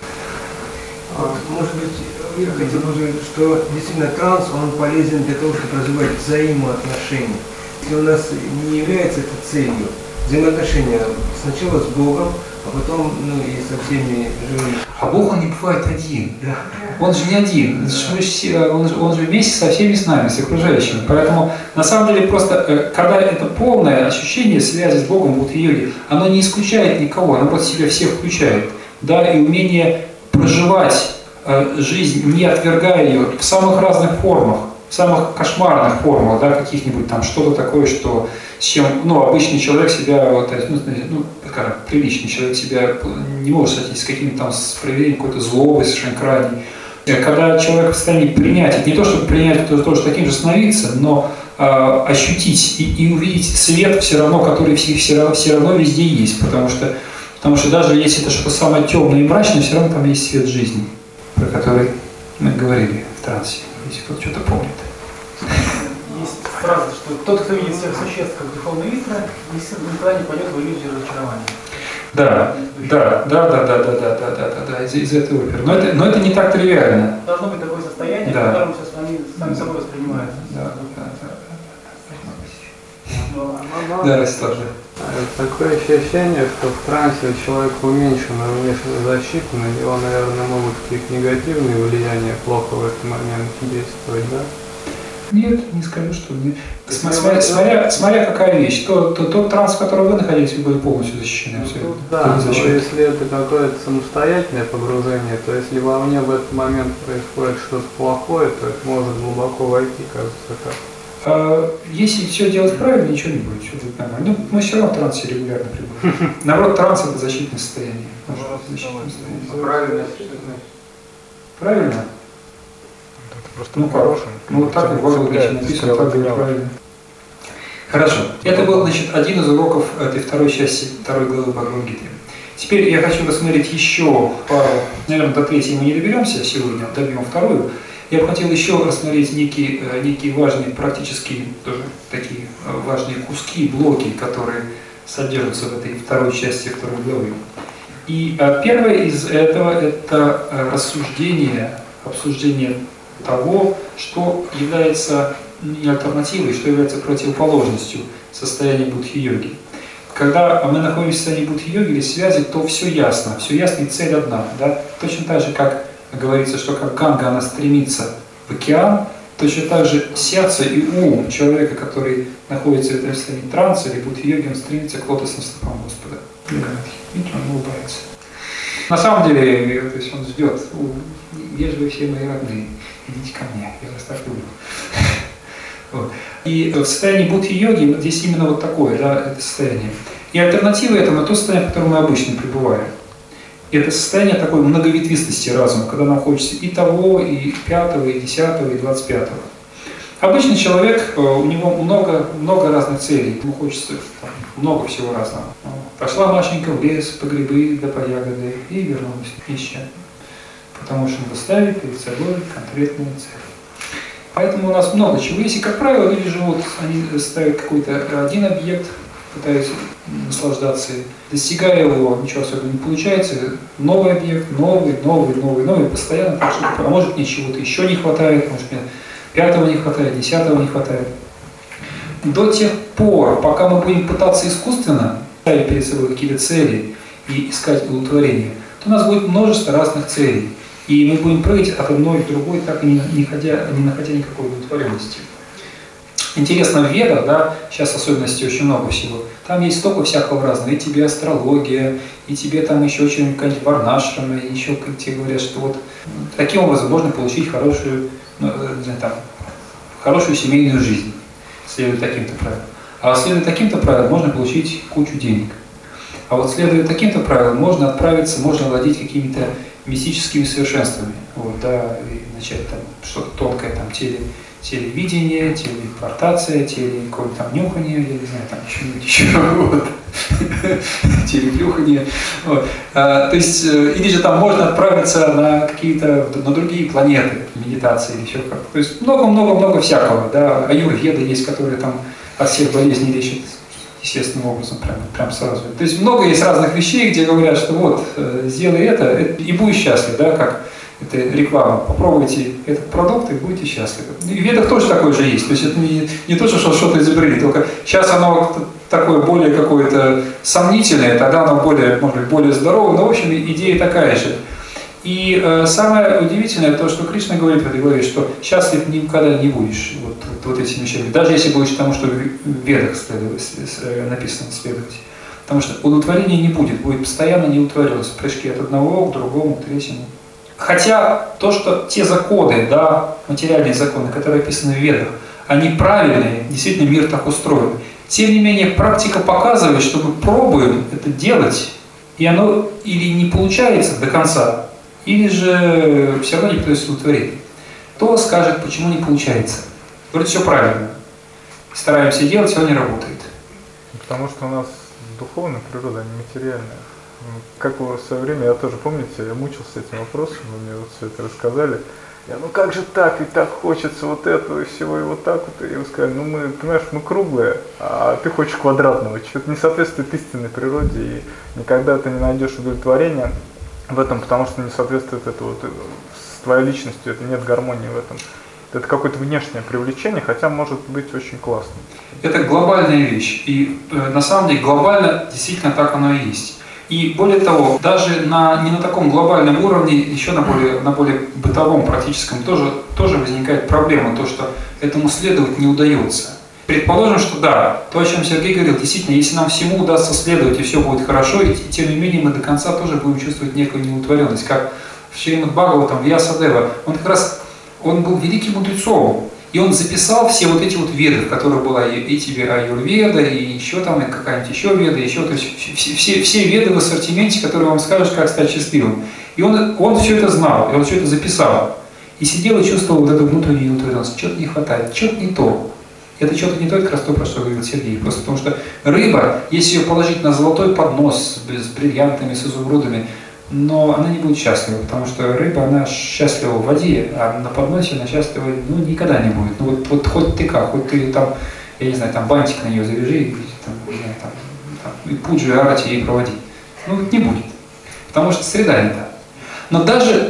[SPEAKER 5] Может быть, я хотел бы сказать, что действительно транс, он полезен для того, чтобы развивать взаимоотношения. Если у нас не является это целью, взаимоотношения сначала с Богом, а потом и со всеми живыми.
[SPEAKER 1] А Бог, он не бывает один.
[SPEAKER 5] Да.
[SPEAKER 1] Он же не один. Он же вместе со всеми с нами, с окружающими. Поэтому, на самом деле, просто, когда это полное ощущение связи с Богом в будхи-йоге, оно не исключает никого, оно просто себя всех включает. Да, и умение проживать жизнь, не отвергая ее в самых разных формах, в самых кошмарных формах, да, каких-нибудь там, что-то такое, что с чем, обычный человек себя, скажем, приличный человек себя не может соотнести с каким-то там с проявлением какой-то злобы, совершенно крайней. Когда человек в состоянии принять, это не то, чтобы принять, то, что таким же становиться, но ощутить и увидеть свет все равно, который все равно везде есть, потому что даже если это что-то самое темное и мрачное, все равно там есть свет жизни, про который мы говорили в трансе, если кто-то что-то помнит.
[SPEAKER 3] Есть фраза, что тот, кто видит всех существ как духовные искры, никогда не пойдет в иллюзию разочарования.
[SPEAKER 1] Да, из этой оперы. Но это не так тривиально.
[SPEAKER 3] Должно быть такое состояние,
[SPEAKER 1] Да.
[SPEAKER 3] в котором все сами собой воспринимается.
[SPEAKER 1] Да, тоже.
[SPEAKER 6] Такое ощущение, что в трансе у человека уменьшена внешняя защита, на него, наверное, могут какие-то негативные влияния плохо в этот момент действовать, да?
[SPEAKER 1] Нет, не скажу, что нет. Смотря какая вещь. Тот транс, в котором вы находились, вы были полностью защищены.
[SPEAKER 6] Ну, да, но если это какое-то самостоятельное погружение, то если вовне в этот момент происходит что-то плохое, то это может глубоко войти, кажется, как.
[SPEAKER 1] Если все делать правильно, ничего не будет, все будет нормально. Ну, мы все равно в трансе регулярно пребываем. Наоборот, транс – это защитное состояние.
[SPEAKER 6] Правильно.
[SPEAKER 1] Правильно?
[SPEAKER 2] Это просто
[SPEAKER 1] Ну как? Ну вот так и в Бхагавад-гите написано, так и правильно. Хорошо. Это был, значит, один из уроков этой второй части, второй главы Бхагавад-гиты. Теперь я хочу рассмотреть еще пару, наверное, до третьей мы не доберемся сегодня, добьем вторую. Я бы хотел еще рассмотреть некие важные, практические, тоже такие важные куски, блоки, которые содержатся в этой второй части второй главы. И первое из этого – это обсуждение того, что является не альтернативой, что является противоположностью состояния будхи-йоги. Когда мы находимся в состоянии будхи-йоги или связи, то все ясно и цель одна. Да? Точно так же, как говорится, что как Ганга, она стремится в океан, точно так же сердце и ум человека, который находится в этом состоянии транса или будхи-йоги, он стремится к лотосным стопам Господа. Видите, он улыбается. На самом деле, то есть он ждет, где же вы все мои родные, идите ко мне, я вас так люблю. Вот. И в состоянии будхи-йоги здесь именно вот такое, да, это состояние. И альтернатива этому то состояние, в котором мы обычно пребываем. И это состояние такой многоветвистости разума, когда нам хочется и того, и 5-го, и 10-го, и 25-го. Обычный человек, у него много разных целей, ему хочется много всего разного. Пошла Машенька в лес по грибы да по ягоды и вернулась еще. Потому что надо ставить перед собой конкретную цель. Поэтому у нас много чего есть, и, как правило, люди живут, они ставят какой-то один объект, пытаются наслаждаться, достигая его, ничего особенно не получается, новый объект, новый, постоянно, а может мне чего-то еще не хватает, может мне 5-го не хватает, 10-го не хватает. До тех пор, пока мы будем пытаться искусственно ставить перед собой какие-то цели и искать удовлетворение, то у нас будет множество разных целей. И мы будем прыгать от одной к другой, так и не находя никакой удовлетворенности. Интересно, в Ведах, да, сейчас особенностей очень много всего, там есть столько всякого разного, и тебе астрология, и тебе там еще что-нибудь, какая-нибудь варнашрама, и еще как тебе говорят, что вот таким образом можно получить хорошую семейную жизнь, следуя таким-то правилам. А следуя таким-то правилам, можно получить кучу денег. А вот следуя таким-то правилам, можно отправиться, можно владеть какими-то мистическими совершенствами, вот, да, и начать там что-то тонкое, там, телевидение, телепортация, какое-то там нюхание, я не знаю, там что-нибудь еще, вот, телеплюхание, вот. То есть, или же там можно отправиться на другие планеты, медитации или еще как-то. То есть много-много-много всякого, да, аюрведа есть, которые там от всех болезней лечат естественным образом, прям сразу. То есть много есть разных вещей, где говорят, что вот, сделай это и будешь счастлив, да, как это реклама. Попробуйте этот продукт и будете счастливы. И в Ведах тоже такое же есть. То есть это не то, что что-то изобрели, только сейчас оно такое более какое-то сомнительное, тогда оно более, может быть, более здоровое, но в общем идея такая же. И самое удивительное то, что Кришна говорит в этой главе, что счастлив никогда не будешь вот этими вещами, даже если будешь тому, что в Ведах написано следовать. Потому что удовлетворения не будет постоянно неудовлетворенность, прыжки от одного к другому, к третьему. Хотя то, что те законы, да, материальные законы, которые описаны в Ведах, они правильные, действительно мир так устроен. Тем не менее, практика показывает, что мы пробуем это делать, и оно или не получается до конца, или же все равно не приносит удовлетворения. Кто скажет, почему не получается? Вроде все правильно. Стараемся делать, все не работает.
[SPEAKER 2] Потому что у нас духовная природа, а не материальная. Как в свое время, я тоже, помните, я мучился этим вопросом, вы мне вот все это рассказали. ну как же так, ведь так хочется вот этого и всего, и вот так вот. И вы сказали, ну мы, понимаешь, мы круглые, а ты хочешь квадратного. Что-то не соответствует истинной природе, и никогда ты не найдешь удовлетворения в этом, потому что не соответствует это вот с твоей личностью, это нет гармонии в этом. Это какое-то внешнее привлечение, хотя может быть очень классным.
[SPEAKER 1] Это глобальная вещь, и на самом деле глобально действительно так оно и есть. И более того, даже не на таком глобальном уровне, еще на более бытовом, практическом тоже возникает проблема, то, что этому следовать не удается. Предположим, что да, то, о чем Сергей говорил, действительно, если нам всему удастся следовать и все будет хорошо, и тем не менее мы до конца тоже будем чувствовать некую неудовлетворенность, как в Шримад Бхагаватам, Вьясадева. Он был великим мудрецом, и он записал все вот эти вот веды, в которых была и тебе аюрведа, и еще там и какая-нибудь еще веда, еще, то есть все веды в ассортименте, которые вам скажут, как стать счастливым. И он все это знал, и он все это записал. И сидел и чувствовал вот эту внутреннюю неудовлетворенность. Что-то не хватает, что-то не то. Это что-то не то, это как раз то, про что говорил Сергей. Просто потому что рыба, если ее положить на золотой поднос с бриллиантами, с изумрудами, но она не будет счастлива, потому что рыба, она счастлива в воде, а на подносе она счастлива, никогда не будет. Ну вот хоть ты как, хоть ты там, я не знаю, там бантик на нее завяжи, и там, не знаю, там, и пуджи, арати ей проводи. Не будет, потому что среда не та. Но даже,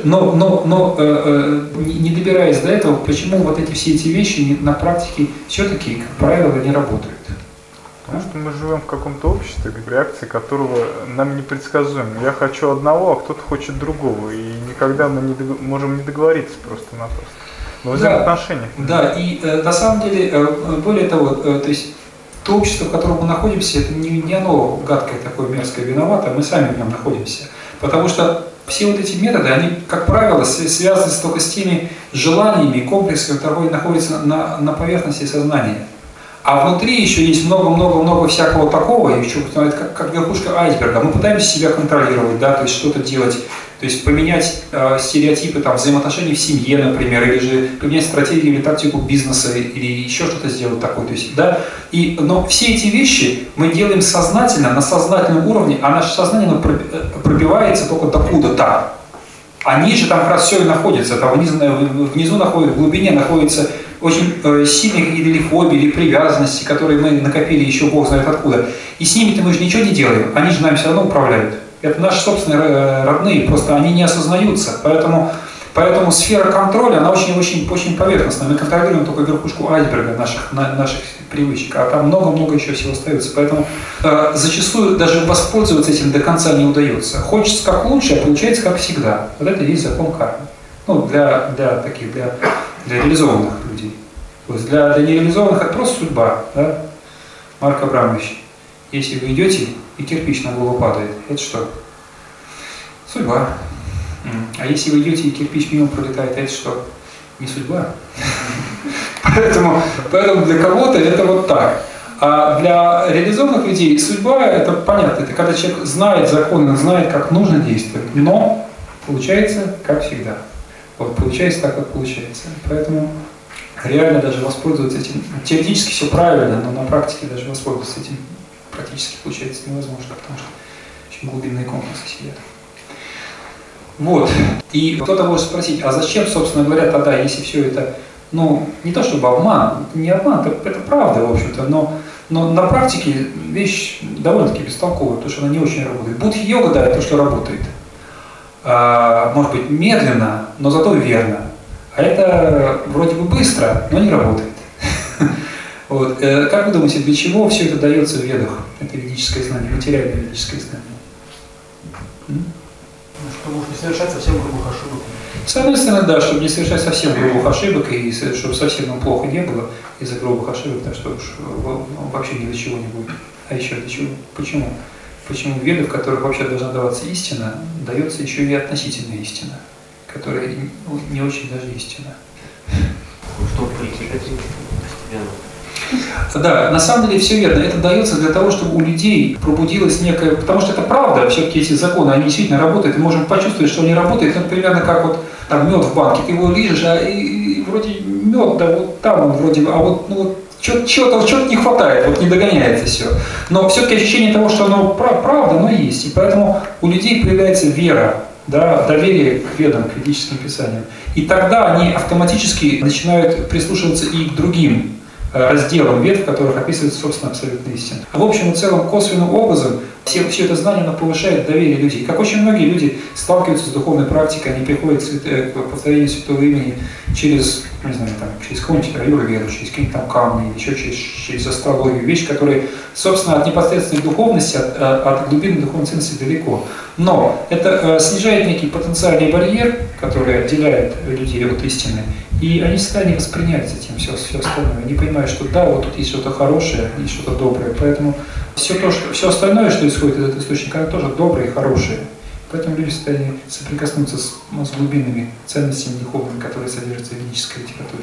[SPEAKER 1] не добираясь до этого, почему вот все эти вещи на практике все-таки, как правило, не работают?
[SPEAKER 2] Потому что мы живем в каком-то обществе, реакции которого нам непредсказуемы. Я хочу одного, а кто-то хочет другого. И никогда мы можем не договориться просто-напросто. Но в взаимоотношениях.
[SPEAKER 1] Да, и на самом деле, более того, то есть то общество, в котором мы находимся, это не оно гадкое, такое мерзкое, виновато, мы сами в нем находимся. Потому что все вот эти методы, они, как правило, связаны только с теми желаниями и комплексами, которые находятся на поверхности сознания. А внутри еще есть много-много-много всякого такого, и еще, это как верхушка айсберга. Мы пытаемся себя контролировать, да, то есть что-то делать, то есть поменять стереотипы там, взаимоотношений в семье, например, или же поменять стратегию или тактику бизнеса, или еще что-то сделать такое. То есть, да, но все эти вещи мы делаем сознательно, на сознательном уровне, а наше сознание пробивается только докуда-то. А ниже там как раз все и находится, там внизу находится, в глубине находится очень сильные какие-то или фобии, или привязанности, которые мы накопили еще Бог знает откуда. И с ними-то мы же ничего не делаем, они же нами все равно управляют. Это наши собственные родные, просто они не осознаются. Поэтому сфера контроля, она очень поверхностная. Мы контролируем только верхушку айсберга наших привычек, а там много-много еще всего остается. Поэтому зачастую даже воспользоваться этим до конца не удается. Хочется как лучше, а получается как всегда. Вот это и есть закон кармы. Для реализованных людей. То есть для нереализованных это просто судьба. Да? Марк Абрамович, если вы идете и кирпич на голову падает, это что? Судьба. А если вы идете и кирпич мимо пролетает, это что? Не судьба. Поэтому для кого-то это вот так. А для реализованных людей судьба, это понятно, это когда человек знает законы, знает, как нужно действовать, но получается как всегда. Вот получается так, как получается. Поэтому реально даже воспользоваться этим, теоретически все правильно, но на практике даже воспользоваться этим практически получается невозможно, потому что очень глубинные комплексы сидят. Вот. И кто-то может спросить, а зачем, собственно говоря, тогда, если все это, не то чтобы обман, не обман, это правда, в общем-то, но на практике вещь довольно-таки бестолковая, потому что она не очень работает. Будхи-йога, да, это то, что работает. Может быть, медленно, но зато верно. А это вроде бы быстро, но не работает. Вот. Как вы думаете, для чего все это дается в ведах? Это ведическое знание, материальное ведическое знание.
[SPEAKER 3] Чтобы уж не совершать совсем грубых ошибок.
[SPEAKER 1] С одной стороны, да, чтобы не совершать совсем грубых ошибок, и чтобы совсем нам плохо не было из-за грубых ошибок, так что уж вообще ни до чего не будет. А еще для чего? Почему? Почему в ведах, в которых вообще должна даваться истина, дается еще и относительная истина, которая не очень даже истина.
[SPEAKER 4] Чтобы прийти к этим постепенно.
[SPEAKER 1] Да, на самом деле все верно. Это дается для того, чтобы у людей пробудилась некая... Потому что это правда, все-таки эти законы, они действительно работают, и можем почувствовать, что они работают. Это примерно как вот там мед в банке. Ты его лижешь, и вроде мед, да, вот там он вроде, а вот чего-то не хватает, вот не догоняется все. Но все-таки ощущение того, что оно правда, оно есть. И поэтому у людей появляется вера да, доверие к ведам, к ведическим писаниям. И тогда они автоматически начинают прислушиваться и к другим разделам вед, в которых описывается, собственно, абсолютная истина. А в общем и целом, косвенным образом, все это знание оно повышает доверие людей. Как очень многие люди сталкиваются с духовной практикой, они приходят к повторению святого имени через, не знаю, там, через какую-нибудь аюрведу, через какие-нибудь там камни, еще через астрологию, вещи, которые, собственно, от непосредственной духовности, от глубины духовной ценности далеко. Но это снижает некий потенциальный барьер, который отделяет людей от истины, и они всегда не воспринять затем все остальное. Они понимают, что да, вот тут есть что-то хорошее, есть что-то доброе. Поэтому все остальное, что исходит из этого источника, оно тоже доброе и хорошее. Поэтому люди всегда соприкоснутся с глубинными ценностями духовными, которые содержатся в ведической литературе.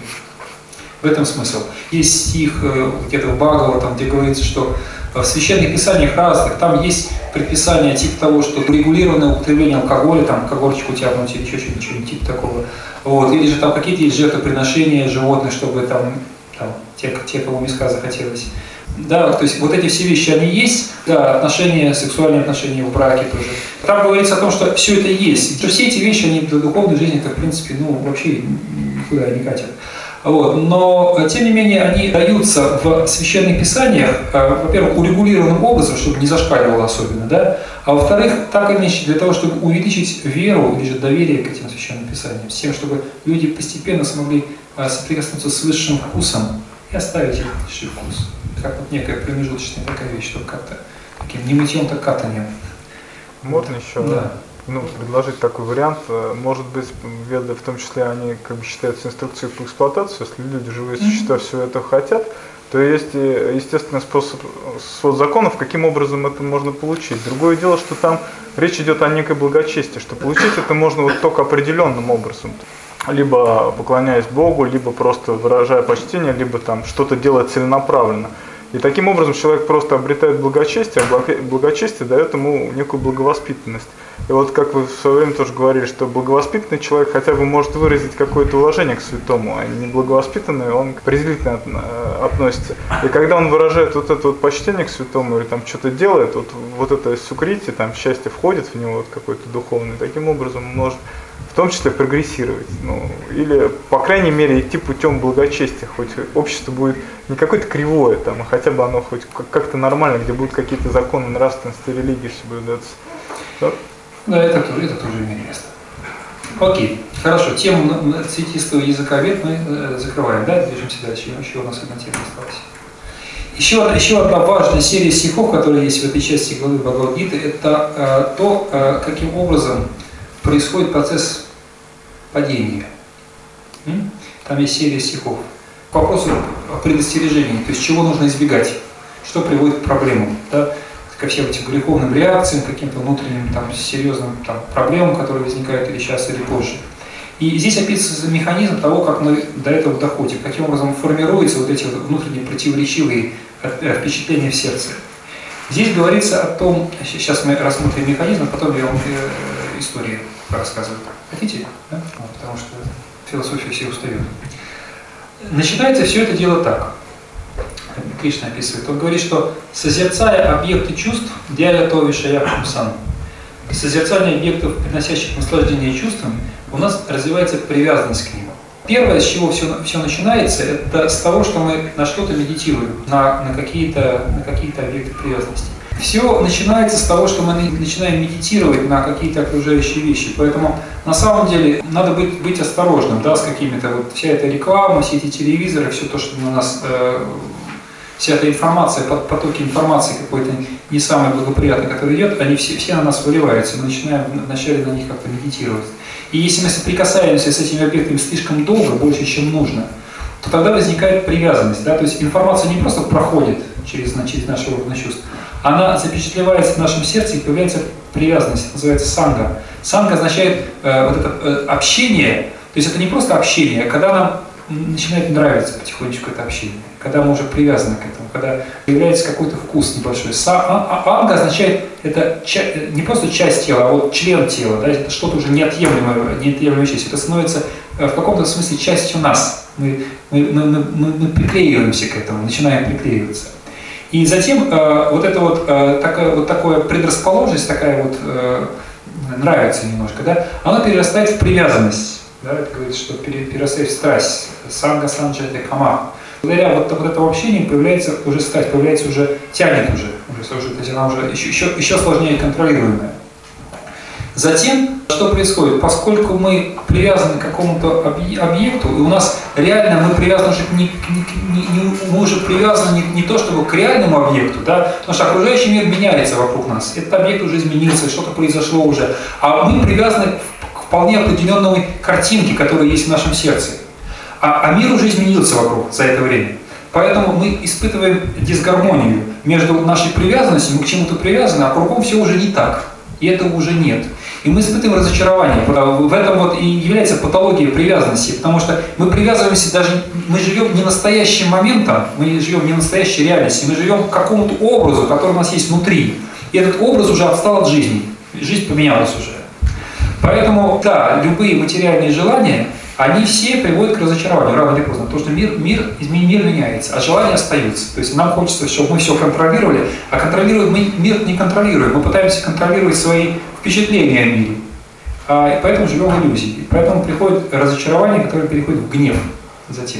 [SPEAKER 1] В этом смысл. Есть стих где-то в Бхагаватам, где говорится, что в священных писаниях разных, там есть предписания типа того, что регулированное употребление алкоголя, там когорочку тягнуть или еще что-нибудь типа такого. Вот. Или же там какие-то есть жертвоприношения животных, чтобы там те, кому миска захотелось. Да, то есть вот эти все вещи, они есть, да, отношения, сексуальные отношения в браке тоже. Там говорится о том, что все это есть, что все эти вещи, они для духовной жизни, в принципе, вообще никуда не катят. Вот. Но, тем не менее, они даются в священных писаниях, во-первых, урегулированным образом, чтобы не зашкаливало особенно, да, а во-вторых, так или иначе, для того, чтобы увеличить веру или же доверие к этим священным писаниям, с тем, чтобы люди постепенно смогли соприкоснуться с высшим вкусом и оставить этот высший вкус. Как вот некая промежуточная такая вещь, чтобы как-то таким не мытьем, так катанием.
[SPEAKER 2] Можно еще?
[SPEAKER 1] Да.
[SPEAKER 2] Предложить такой вариант. Может быть, веды, в том числе, они как бы считаются инструкцией по эксплуатации. Если люди, живые существа, все это хотят, то есть естественный способ свод законов, каким образом это можно получить. Другое дело, что там речь идет о некой благочестии, что получить это можно вот только определенным образом. Либо поклоняясь Богу, либо просто выражая почтение, либо там что-то делать целенаправленно. И таким образом человек просто обретает благочестие, а благочестие дает ему некую благовоспитанность. И вот как вы в свое время тоже говорили, что благовоспитанный человек хотя бы может выразить какое-то уважение к святому, а неблаговоспитанный, он презрительно относится. И когда он выражает вот это вот почтение к святому или там что-то делает, вот это сукрити, там счастье входит в него, вот какое-то духовное, таким образом он может в том числе прогрессировать, или, по крайней мере, идти путем благочестия, хоть общество будет не какое-то кривое, там, а хотя бы оно хоть как-то нормально, где будут какие-то законы нравственности, религии соблюдаться.
[SPEAKER 1] Да, это тоже имеет место. Окей, хорошо, тему цветистого языка вед мы закрываем, да, движемся дальше, еще у нас одна тема осталась. Еще одна важная серия стихов, которые есть в этой части главы Бхагавад-гиты, это то, каким образом происходит процесс падения. Там есть серия стихов. К вопросу о предостережении, то есть чего нужно избегать, что приводит к проблемам, да, ко всем этим греховным реакциям, каким-то внутренним серьезным проблемам, которые возникают или сейчас, или позже. И здесь описывается механизм того, как мы до этого доходим, каким образом формируются вот эти вот внутренние противоречивые впечатления в сердце. Здесь говорится о том, сейчас мы рассмотрим механизм, а потом я вам истории рассказываю. Хотите? Да? Потому что философия все устает. Начинается все это дело так. Кришна описывает. Он говорит, что созерцая объекты чувств, дьяято вишаяхам сан, созерцание объектов, приносящих наслаждение чувствам, у нас развивается привязанность к ним. Первое, с чего все начинается, это с того, что мы на что-то медитируем, на какие-то объекты привязанности. Все начинается с того, что мы начинаем медитировать на какие-то окружающие вещи. Поэтому на самом деле надо быть осторожным, да, с какими-то вся эта реклама, все эти телевизоры, все то, что на нас, вся эта информация, потоки информации какой-то не самый благоприятный, который идет, они все на нас выливаются. Мы начинаем вначале на них как-то медитировать. И если мы соприкасаемся с этими объектами слишком долго, больше, чем нужно, то тогда возникает привязанность. Да? То есть информация не просто проходит через наши органы чувств, она запечатлевается в нашем сердце и появляется привязанность, это называется санга. Санга означает вот это общение, то есть это не просто общение, а когда нам начинает нравиться потихонечку это общение, когда мы уже привязаны к этому, когда появляется какой-то вкус небольшой. Анга означает, это не просто часть тела, а вот член тела, да, это что-то уже неотъемлемая часть, это становится в каком-то смысле частью нас. Мы приклеиваемся к этому, начинаем приклеиваться. И затем такая предрасположенность, такая нравится немножко, да, оно перерастает в привязанность. Да, это говорит, что перерастает в страсть. Санга санджати кама. Благодаря вот этому общению появляется уже страсть, появляется уже, тянет уже, то есть она уже еще сложнее контролируемая. Затем, что происходит? Поскольку мы привязаны к какому-то объекту, и у нас реально мы привязаны уже мы уже привязаны не то чтобы к реальному объекту, да, потому что окружающий мир меняется вокруг нас. Этот объект уже изменился, что-то произошло уже, а мы привязаны к вполне определенной картинке, которая есть в нашем сердце. А мир уже изменился вокруг за это время. Поэтому мы испытываем дисгармонию между нашей привязанностью, мы к чему-то привязаны, а кругом все уже не так. И этого уже нет. И мы испытываем разочарование. В этом вот и является патология привязанности, потому что мы привязываемся даже, мы живем не настоящим моментом, мы живем не настоящей реальностью, мы живем к какому-то образу, который у нас есть внутри. И этот образ уже отстал от жизни. Жизнь поменялась уже. Поэтому, да, любые материальные желания, они все приводят к разочарованию, рано или поздно, потому что мир меняется, а желания остаются. То есть нам хочется, чтобы мы все контролировали, а контролируем мы мир не контролируем, мы пытаемся контролировать свои впечатления о мире. И поэтому живем в иллюзии. И поэтому приходит разочарование, которое переходит в гнев затем.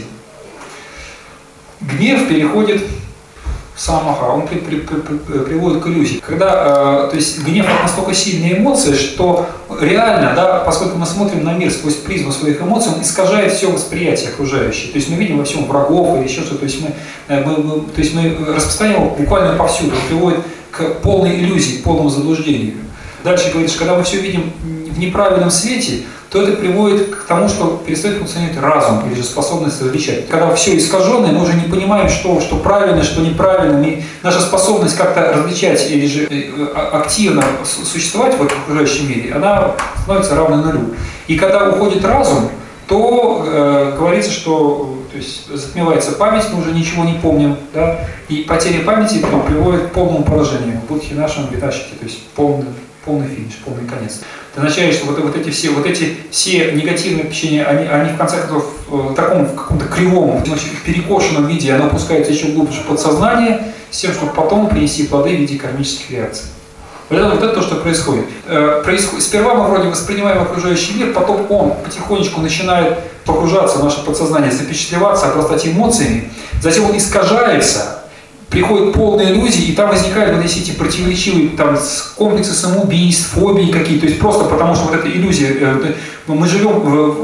[SPEAKER 1] Гнев переходит в самаха, он приводит к иллюзии. Когда, то есть гнев — это настолько сильная эмоция, что реально, да, поскольку мы смотрим на мир сквозь призму своих эмоций, он искажает все восприятие окружающее. То есть мы видим во всем врагов или еще что-то. То есть мы распространяем его буквально повсюду. Он приводит к полной иллюзии, к полному заблуждению. Дальше говорится, когда мы все видим в неправильном свете, то это приводит к тому, что перестает функционировать разум или же способность различать. Когда все искаженное, мы уже не понимаем, что правильно, что неправильно. И наша способность как-то различать или же активно существовать в окружающем мире, она становится равной нулю. И когда уходит разум, то говорится, что то есть, затмевается память, мы уже ничего не помним, да? И потеря памяти приводит к полному поражению, к будхи нашему виташите, то есть полный финиш, полный конец. Это означает, что вот эти все негативные впечатления, они в конце концов в каком-то кривом, перекошенном виде, оно опускается еще глубже в подсознание, с тем, чтобы потом принести плоды в виде кармических реакций. Вот это то, что происходит. Сперва мы вроде воспринимаем окружающий мир, потом он потихонечку начинает погружаться в наше подсознание, запечатлеваться, обрастать эмоциями, затем он искажается, приходят полные иллюзии, и там возникают вот эти противоречивые там, комплексы самоубийств, фобии какие-то, то есть просто потому что вот эта иллюзия, мы живем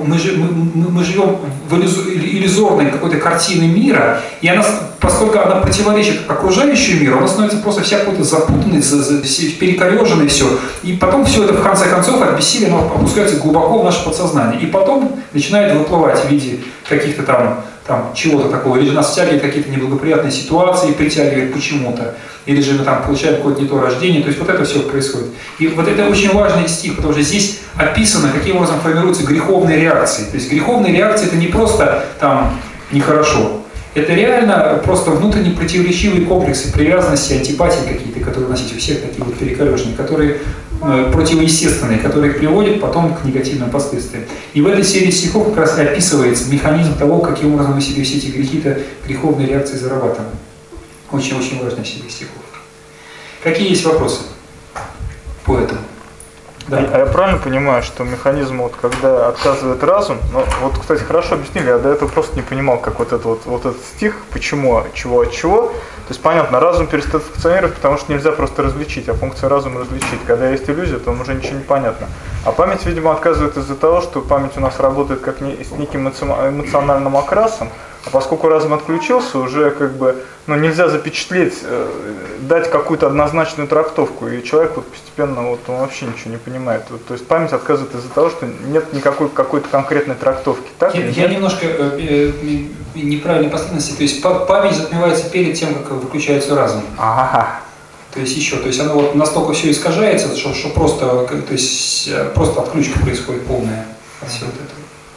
[SPEAKER 1] в иллюзорной какой-то картине мира, и она, поскольку она противоречит окружающему миру, она становится просто вся какой-то запутанной, перекореженной все, и потом все это в конце концов от бессилия оно опускается глубоко в наше подсознание, и потом начинает выплывать в виде каких-то там чего-то такого, или же нас втягивают какие-то неблагоприятные ситуации, притягивают почему-то, или же мы там получаем какое-то не то рождение, то есть вот это все происходит. И вот это очень важный стих, потому что здесь описано, каким образом формируются греховные реакции. То есть греховные реакции — это не просто там нехорошо, это реально просто внутренние противоречивые комплексы привязанности, антипатии какие-то, которые у нас есть у всех такие вот перекореженные, которые противоестественные, которые приводят потом к негативным последствиям. И в этой серии стихов как раз и описывается механизм того, каким образом мы себе все эти греховные реакции зарабатываем. Очень-очень важная серия стихов. Какие есть вопросы по этому? Да.
[SPEAKER 2] А я правильно понимаю, что механизм, вот, когда отказывает разум, ну, вот, кстати, хорошо объяснили, я до этого просто не понимал, как вот этот стих, почему, чего от чего. То есть, понятно, разум перестает функционировать, потому что нельзя просто различить, а функцию разума различить. Когда есть иллюзия, то уже ничего не понятно. А память, видимо, отказывает из-за того, что память у нас работает как с неким эмоциональным окрасом, а поскольку разум отключился, уже как бы нельзя запечатлеть, дать какую-то однозначную трактовку, и человек вот постепенно он вообще ничего не понимает. То есть память отказывает из-за того, что нет никакой какой-то конкретной трактовки. Так?
[SPEAKER 1] Я немножко неправильной последовательности, то есть память затмевается перед тем, как выключается разум.
[SPEAKER 2] Ага.
[SPEAKER 1] То есть оно вот настолько все искажается, что просто отключка происходит полная от всего этого.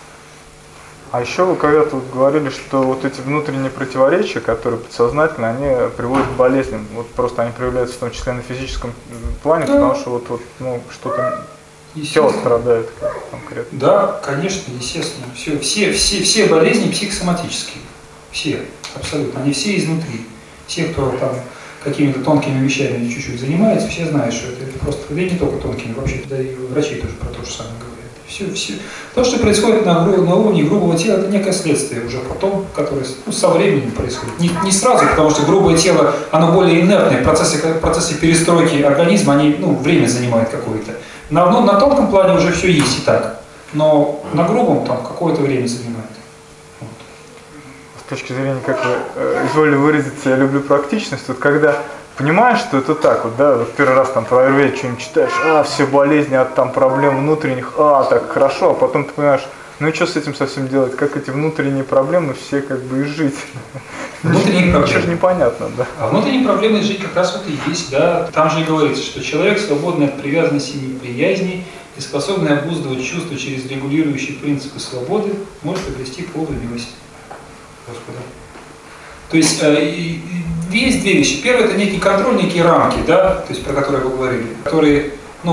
[SPEAKER 2] А еще вы когда-то говорили, что вот эти внутренние противоречия, которые подсознательно, они приводят к болезням. Вот просто они проявляются в том числе на физическом плане, да. Потому что что-то тело страдает конкретно.
[SPEAKER 1] Да, конечно, естественно. Все болезни психосоматические. Все, абсолютно. Они все изнутри. Все, кто там какими-то тонкими вещами чуть-чуть занимается, все знают, что это просто, да и не только тонкими, вообще, да и врачи тоже про то же самое говорят. Все. То, что происходит на уровне грубого тела, это некое следствие уже потом, которое со временем происходит. Не сразу, потому что грубое тело, оно более инертное, процессы перестройки организма, они время занимают какое-то. На тонком плане уже все есть и так, но на грубом там какое-то время занимает. Вот.
[SPEAKER 2] С точки зрения, как вы изволили выразиться, я люблю практичность, вот когда понимаешь, что это так вот, да, вот первый раз там про аюрведу что-нибудь читаешь, все болезни от там проблем внутренних, так хорошо, а потом ты понимаешь, ну и что с этим совсем делать, как эти внутренние проблемы все как бы изжить.
[SPEAKER 1] Внутренние проблемы.
[SPEAKER 2] Ничего же непонятно, да.
[SPEAKER 1] А внутренние проблемы изжить как раз вот и есть, да. Там же и говорится, что человек, свободный от привязанности и неприязни и способный обуздывать чувства через регулирующие принципы свободы, может обрести полную милость Господа. То есть есть две вещи. Первое — это некий контроль, некие рамки, да, то есть про которые вы говорили, которые,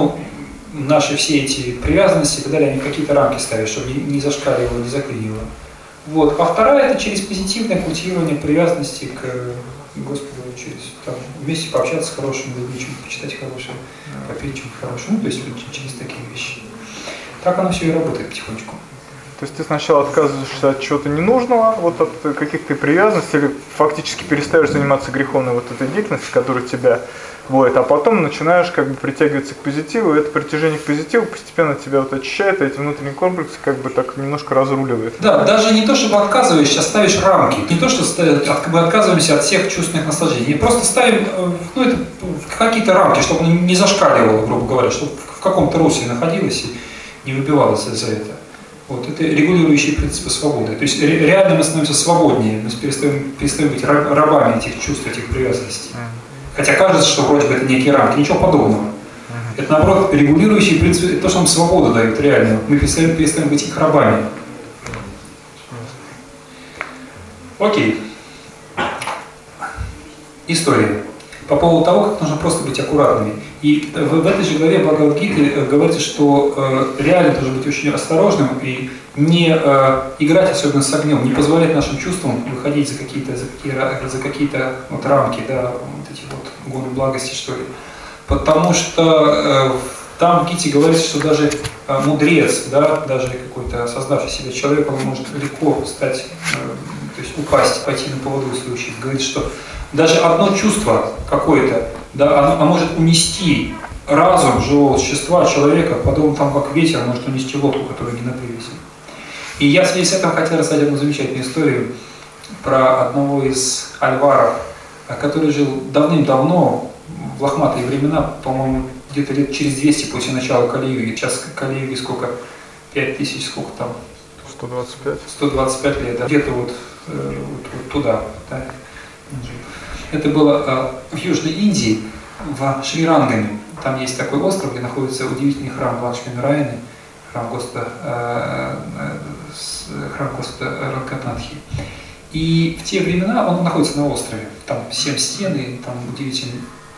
[SPEAKER 1] наши все эти привязанности и так далее, они какие-то рамки ставят, чтобы не зашкаливало, не заклинило. Вот. А вторая — это через позитивное культивирование привязанности к Господу, через вместе пообщаться с хорошими людьми, что-нибудь почитать хорошее, попить что-нибудь хорошее, то есть через такие вещи. Так оно все и работает потихонечку.
[SPEAKER 2] То есть ты сначала отказываешься от чего-то ненужного, вот от каких-то привязанностей, или фактически перестаешь заниматься греховной вот этой деятельностью, которая тебя вводит, а потом начинаешь как бы притягиваться к позитиву, и это притяжение к позитиву постепенно тебя вот очищает, а эти внутренние комплексы как бы так немножко разруливает.
[SPEAKER 1] Да, даже не то, чтобы отказываешься, а ставишь рамки. Не то, что мы отказываемся от всех чувственных наслаждений, просто ставим это какие-то рамки, чтобы оно не зашкаливало, грубо говоря, чтобы в каком-то русле находилось и не выбивалось за это. Вот, это регулирующие принципы свободы. То есть реально мы становимся свободнее, мы перестаем быть рабами этих чувств, этих привязанностей. Хотя кажется, что вроде бы это некие рамки, ничего подобного. Это наоборот регулирующие принципы, это то, что нам свободу дает реально. Мы перестаем быть их рабами. Окей. История. По поводу того, как нужно просто быть аккуратными. И в этой же главе Бхагавад-гиты говорится, что реально нужно быть очень осторожным и не играть особенно с огнем, не позволять нашим чувствам выходить за какие-то вот рамки, да, вот эти вот гоны благости, что ли. Потому что там в Гите говорится, что даже мудрец, да, даже какой-то создавший себя человек, он может легко стать, то есть упасть, пойти на поводу случаев. Говорит, что даже одно чувство какое-то, да, оно может унести разум живого существа, человека, подобно тому, как ветер может унести лодку, которая не на привязи. И я в связи с этим хотел рассказать одну замечательную историю про одного из альваров, который жил давным-давно, в лохматые времена, по-моему, где-то лет через 200 после начала Кали-юги. Сейчас Кали-юги сколько? 5000, сколько там?
[SPEAKER 2] 125.
[SPEAKER 1] 125 лет, да. Где-то вот туда, да. Это было в Южной Индии, в Шри-Рангаме. Там есть такой остров, где находится удивительный храм Лакшми-Нараяны, храм Господа Ранганатхи. И в те времена он находится на острове. Там 7 стен, и там удивительное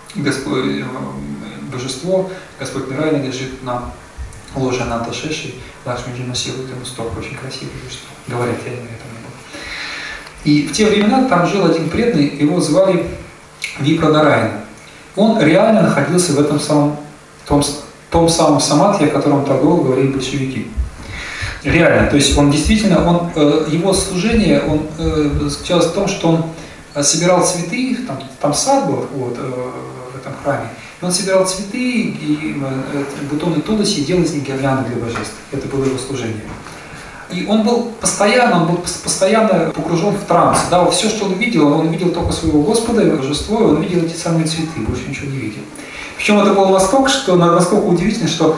[SPEAKER 1] божество, Господь Нараяна лежит на ложе Ананта Шеши, Лакшми носил ему стопку, очень красивое божество. Говорят, я не знаю, это не был. И в те времена там жил один преданный, его звали Випра-Нараяна. Он реально находился в этом том самом самадхи, о котором торговал, говорили большевики. Реально, то есть он действительно, его служение заключалось в том, что он собирал цветы, там сад был вот, в этом храме, и он собирал цветы и бутоны тудаси и делал из них гирлянды для божеств. Это было его служение. И он был постоянно погружен в транс. Да, все, что он видел только своего Господа, божество, и он видел эти самые цветы, больше ничего не видел. Причем это было настолько удивительно, что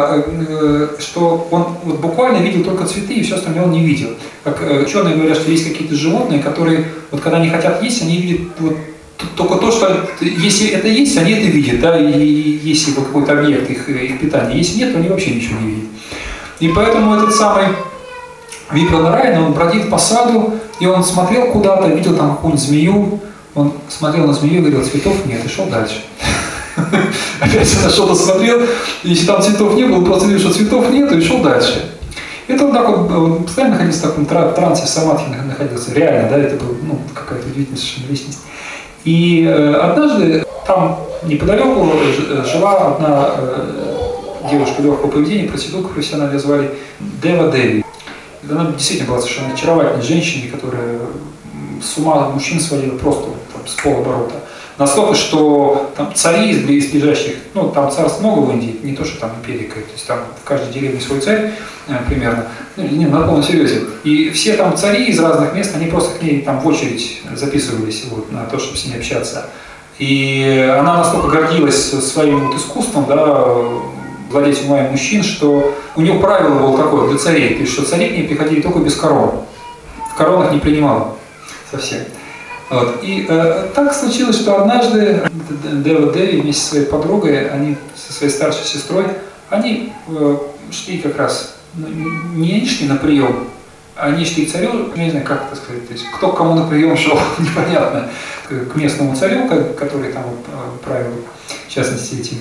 [SPEAKER 1] он вот буквально видел только цветы, и все остальное он не видел. Как ученые говорят, что есть какие-то животные, которые, вот когда они хотят есть, они видят вот только то, что если это есть, они это видят, да, и если какой-то объект их питания. Если нет, то они вообще ничего не видят. И поэтому этот самый Випра-Нараяна, он бродит по саду, и он смотрел куда-то, видел там какую-нибудь змею, он смотрел на змею и говорил, цветов нет, и шел дальше. Опять он на что-то смотрел, если там цветов не было, он просто видел, что цветов нет, и шел дальше. Это он так вот постоянно находился в таком трансе, в самадхи находился, реально, да, это была какая-то удивительная совершенно личность. И однажды там неподалеку жила одна девушка легкого поведения, проститутка профессионально звали Дева Деви. Она действительно была совершенно очаровательной женщиной, которая с ума мужчин сводила просто там, с полоборота. Настолько, что там цари из ближайших, ну там царств много в Индии, не то, что там империя, то есть там в каждой деревне свой царь примерно, ну, не, на полном серьезе. И все там цари из разных мест, они просто к ней там в очередь записывались вот, на то, чтобы с ней общаться. И она настолько гордилась своим вот искусством, да, владеть умами мужчин, что у нее правило было такое для царей, то есть, что цари к ней приходили только без корон. В коронах не принимала совсем. Вот. И так случилось, что однажды Дева Деви вместе со своей подругой, они со своей старшей сестрой, они шли как раз, не они шли на прием, они шли к царю, не знаю, как это сказать, то есть кто к кому на прием шел, непонятно, к местному царю, который там правил, в частности, этим,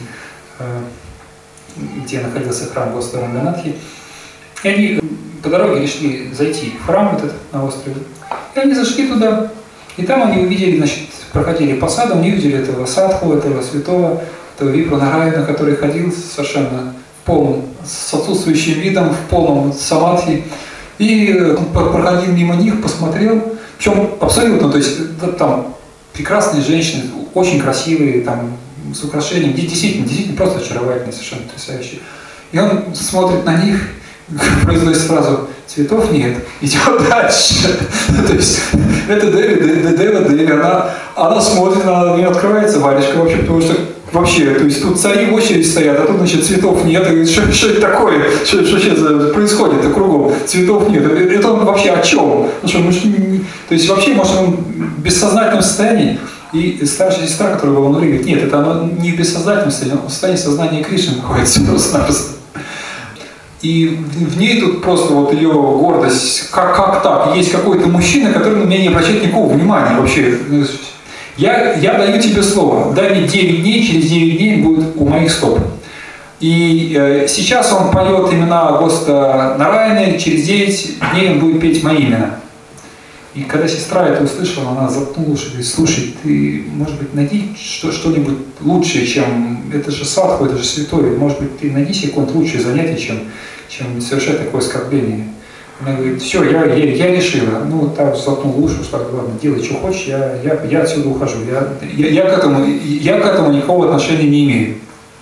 [SPEAKER 1] где находился храм Господа Ранганатхи. И они по дороге решили зайти в храм этот на острове. И они зашли туда, и там они увидели, значит, проходили по саду, они увидели этого садху, этого святого, этого Випра Нараяна, который ходил совершенно в полном, с отсутствующим видом, в полном самадхи. И проходил мимо них, посмотрел, причем абсолютно, то есть там прекрасные женщины, очень красивые, там, с украшением, действительно просто очаровательные, совершенно потрясающие. И он смотрит на них, произносит фразу «цветов нет», идет дальше. То есть это Дева Деви, она смотрит, она не открывается варежка вообще, потому что вообще, то есть тут цари в очередь стоят, а тут, значит, цветов нет, и говорит, что это такое, что сейчас происходит кругом, цветов нет, это он вообще о чем? Ну, что, то есть вообще, может, он в бессознательном состоянии, и старшая сестра, которая была внутри, говорит, нет, это оно не в бессознательном состоянии, он в состоянии сознания Кришны находится просто-напросто. И в ней тут просто вот ее гордость, как так, есть какой-то мужчина, который на меня не обращает никакого внимания вообще. Я даю тебе слово, дай мне 9 дней, через 9 дней будет у моих стоп. И сейчас он поет имена Господа Нараяны, через 9 дней он будет петь мои имена. И когда сестра это услышала, она заткнулась и говорит, слушай, ты, может быть, найди что-нибудь лучшее, чем, это же садху, это же святой, может быть, ты найди себе какое-нибудь лучшее занятие, чем совершать такое оскорбление. Она говорит, все, я решила. Ну, так заткнул уши, что ладно, делай, что хочешь, я отсюда ухожу. Я к этому никакого отношения не имею.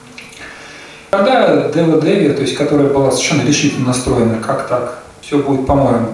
[SPEAKER 1] Когда Дева Деви, то есть, которая была совершенно решительно настроена, как так, все будет по-моему,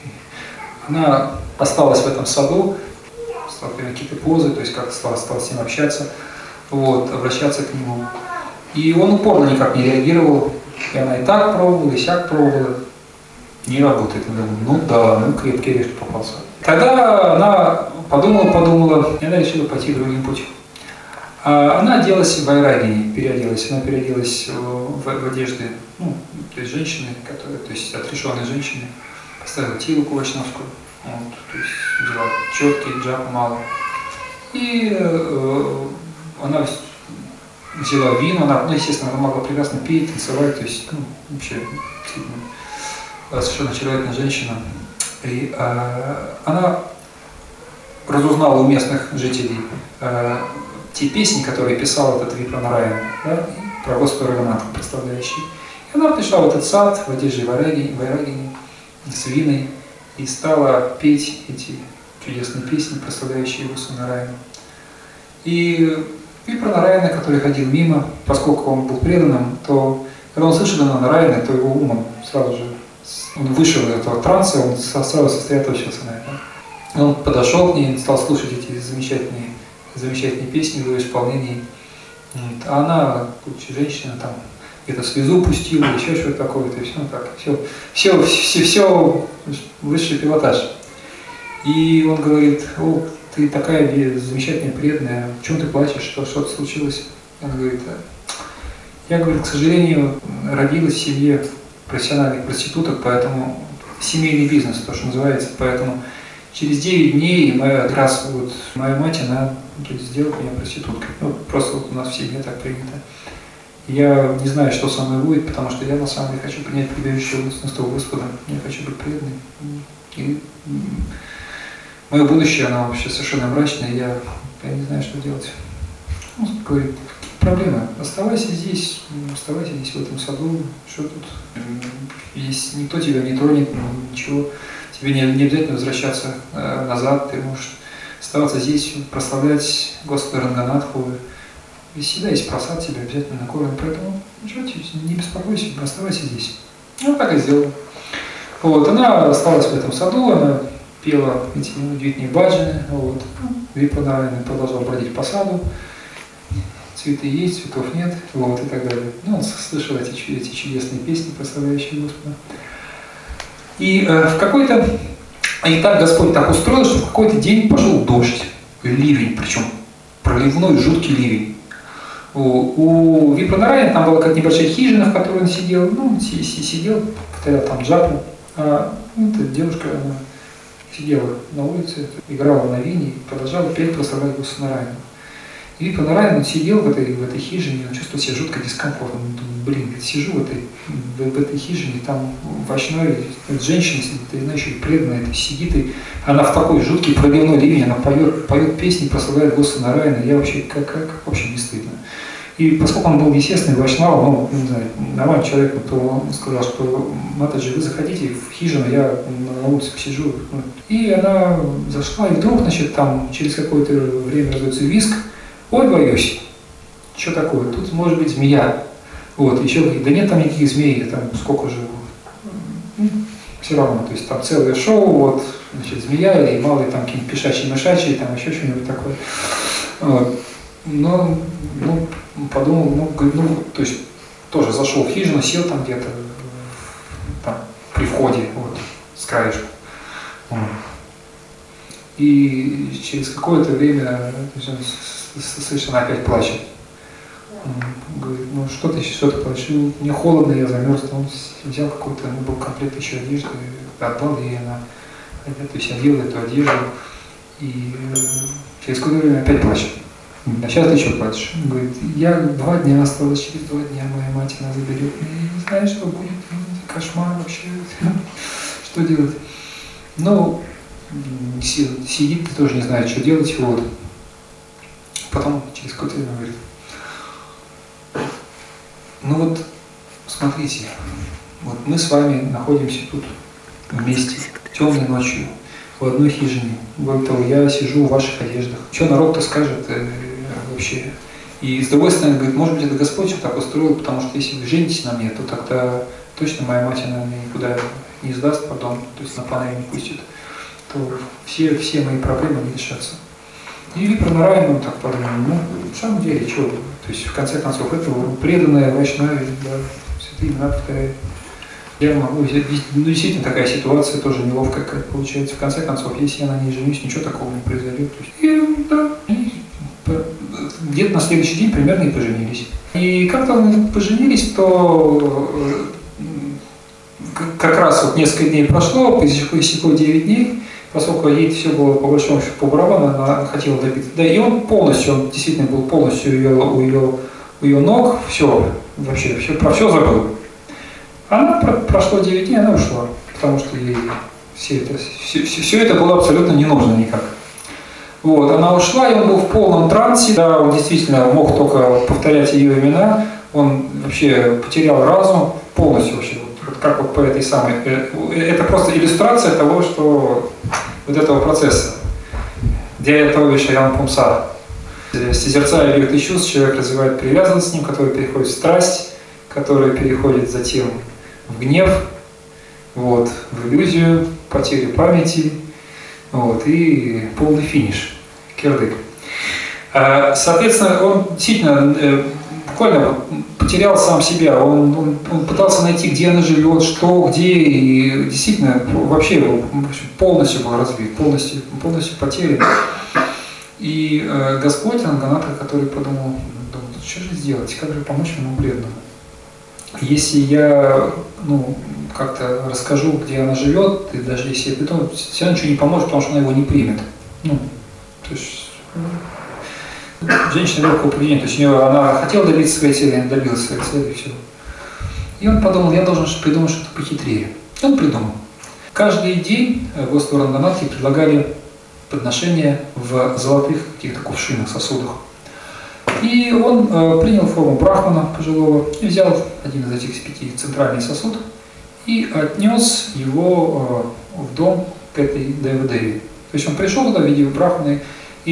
[SPEAKER 1] она осталась в этом саду, стала какие-то позы, то есть как стала с ним общаться, вот, обращаться к нему. И он упорно никак не реагировал, и она и так пробовала, и сяк пробовала. Не работает. Я думаю, ну да, ну крепкий орешек попался. Тогда она подумала, и она решила пойти другим путем. Она оделась в вайрагини, переоделась. Она переоделась в одежды, ну, то есть женщины, которые, то есть отрешенные женщины, поставила тилку вайшнавскую, вот, то есть взяла четкий, джапу мало. И она взяла вино, она, ну, естественно, она могла прекрасно петь, танцевать, то есть, ну, вообще, совершенно очаровательная женщина. И она разузнала у местных жителей те песни, которые писал этот Випра Нараяна, да, про Господа Ранганатху представляющий. И она пришла в этот сад в одежде вайрагини, с виной, и стала петь эти чудесные песни, прославляющие Господа Нараяна. И Випра Нараяна, который ходил мимо, поскольку он был преданным, то когда он слышал имя Нараяна, то его ум сразу же, он вышел из этого транса, он сразу сосредоточился на этом. И он подошел к ней, стал слушать эти замечательные песни в ее исполнении. Вот. А она, женщина, там где-то слезу пустила, еще что-то такое, то есть, ну так, все высший пилотаж. И он говорит, о, ты такая замечательная, преданная, в чем ты плачешь, что-то случилось? Она говорит, я, говорит, к сожалению, родилась в семье профессиональных проституток, поэтому семейный бизнес, то, что называется, поэтому через 9 дней моя мать, она сделает меня проституткой. Ну, просто вот у нас в семье так принято. Я не знаю, что со мной будет, потому что я на самом деле хочу принять прибежище на стол Господа. Я хочу быть преданным. И мое будущее, оно вообще совершенно мрачное. Я я не знаю, что делать. Он говорит, проблема, оставайся здесь в этом саду, что тут, здесь никто тебя не тронет, ничего, тебе не обязательно возвращаться назад, ты можешь оставаться здесь, прославлять Господа Ранганатху, и всегда есть просад, тебя обязательно накормят, поэтому не беспокойся, оставайся здесь. Ну, так и сделала. Вот, она осталась в этом саду, она пела эти удивительные баджаны, вот, Випранарайана продолжал бродить по саду, цветы есть, цветов нет, вот, и так далее. Ну, он слышал эти чудесные песни, прославляющие Господа. И и так Господь так устроил, что в какой-то день пошел дождь, ливень, причем проливной жуткий ливень. У Випранарайана там была как небольшая хижина, в которой он сидел, сидел, повторял там джапу, а эта девушка, она сидела на улице, играла на вине и продолжала петь, прославлять Господа Нарайана. И Випранарайан сидел в этой хижине, он чувствовал себя жутко дискомфортно. Он думает, сижу в этой хижине, там Вайшнави, женщина сидит, и она еще и преданная, сидит, и она в такой жуткий проливной ливень, она поет песни, прославляет Господа Нарайана, я вообще, как вообще не стыдно. И поскольку он был естественный Вайшнава, не знаю, нормальный человек, то он сказал, что Матаджи, вы заходите в хижину, я на улице посижу. И она зашла, и вдруг, там через какое-то время раздается визг. Ой, боюсь, что такое, тут может быть змея. Вот, еще говорит, да нет там никаких змей, там сколько же, все равно, то есть там целое шоу, вот, змея и малые там какие-нибудь пешачьи-мышачьи, там еще что-нибудь такое. Вот. Но, подумал, то есть тоже зашел в хижину, сел там где-то, там, при входе, вот, с краешку. И через какое-то время слышно, она опять плачет. Говорит, что ты плачешь? Мне холодно, я замерз. Он взял какой-то, был комплект еще одежды, отдал ей, она то есть одела эту одежду. И через какое-то время опять плачет. А сейчас ты что плачешь? Он говорит, я 2 дня осталось, через 2 дня моя мать она заберет. Я не знаю, что будет, кошмар вообще. Что делать? Сидит, тоже не знает, что делать, вот. Потом через какое-то время говорит, смотрите, вот мы с вами находимся тут вместе, темной ночью, в одной хижине. Более того, я сижу в ваших одеждах. Что народ-то скажет вообще? И с другой стороны, говорит, может быть, это Господь все так устроил, потому что если вы женитесь на мне, то тогда точно моя мать, она меня никуда не сдаст потом, то есть на панель не пустит. То все мои проблемы не решатся. И Випранарайан, он так подумал, в самом деле, что? То есть, в конце концов, это преданная Вайшнави, да, святые имена повторяет. Я могу, действительно такая ситуация тоже неловкая, как получается. В конце концов, если я на ней женюсь, ничего такого не произойдет. Где-то на следующий день примерно и поженились. И как-то они поженились, то как раз вот несколько дней прошло, истекло 9 дней, поскольку ей все было по большому счету по барабану, она хотела добиться. Да, и он действительно был полностью у ее ног, все, вообще, про все забыл. Она прошло 9 дней, она ушла, потому что ей все это было абсолютно не нужно никак. Вот, она ушла, и он был в полном трансе, да, он действительно мог только повторять ее имена, он вообще потерял разум полностью вообще, вот как вот по этой самой, это просто иллюстрация того, что вот этого процесса. Дьяятови Шаям Пумса. Созерцая объект и чувств, человек развивает привязанность с ним, которая переходит в страсть, которая переходит затем в гнев, вот, в иллюзию, потерю памяти, вот, и полный финиш, кирдык. Соответственно, он действительно буквально потерял сам себя, он пытался найти, где она живет, что, где, и действительно вообще полностью был разбит, полностью потерян. И Господь Ранганатха, который подумал, что же сделать, как же помочь моему бледному? Если я как-то расскажу, где она живет, и даже если я приду, все равно ничего не поможет, потому что она его не примет. То есть женщина легкого поведения, то есть она хотела добиться своей цели, она добилась своей цели, и все. И он подумал, я должен придумать что-то похитрее. Он придумал. Каждый день Господу Ранганатхе предлагали подношения в золотых каких-то кувшинах, сосудах. И он принял форму брахмана пожилого и взял один из этих 5 центральный сосуд и отнес его в дом к этой Деве-Деве. То есть он пришел туда в виде брахманы, и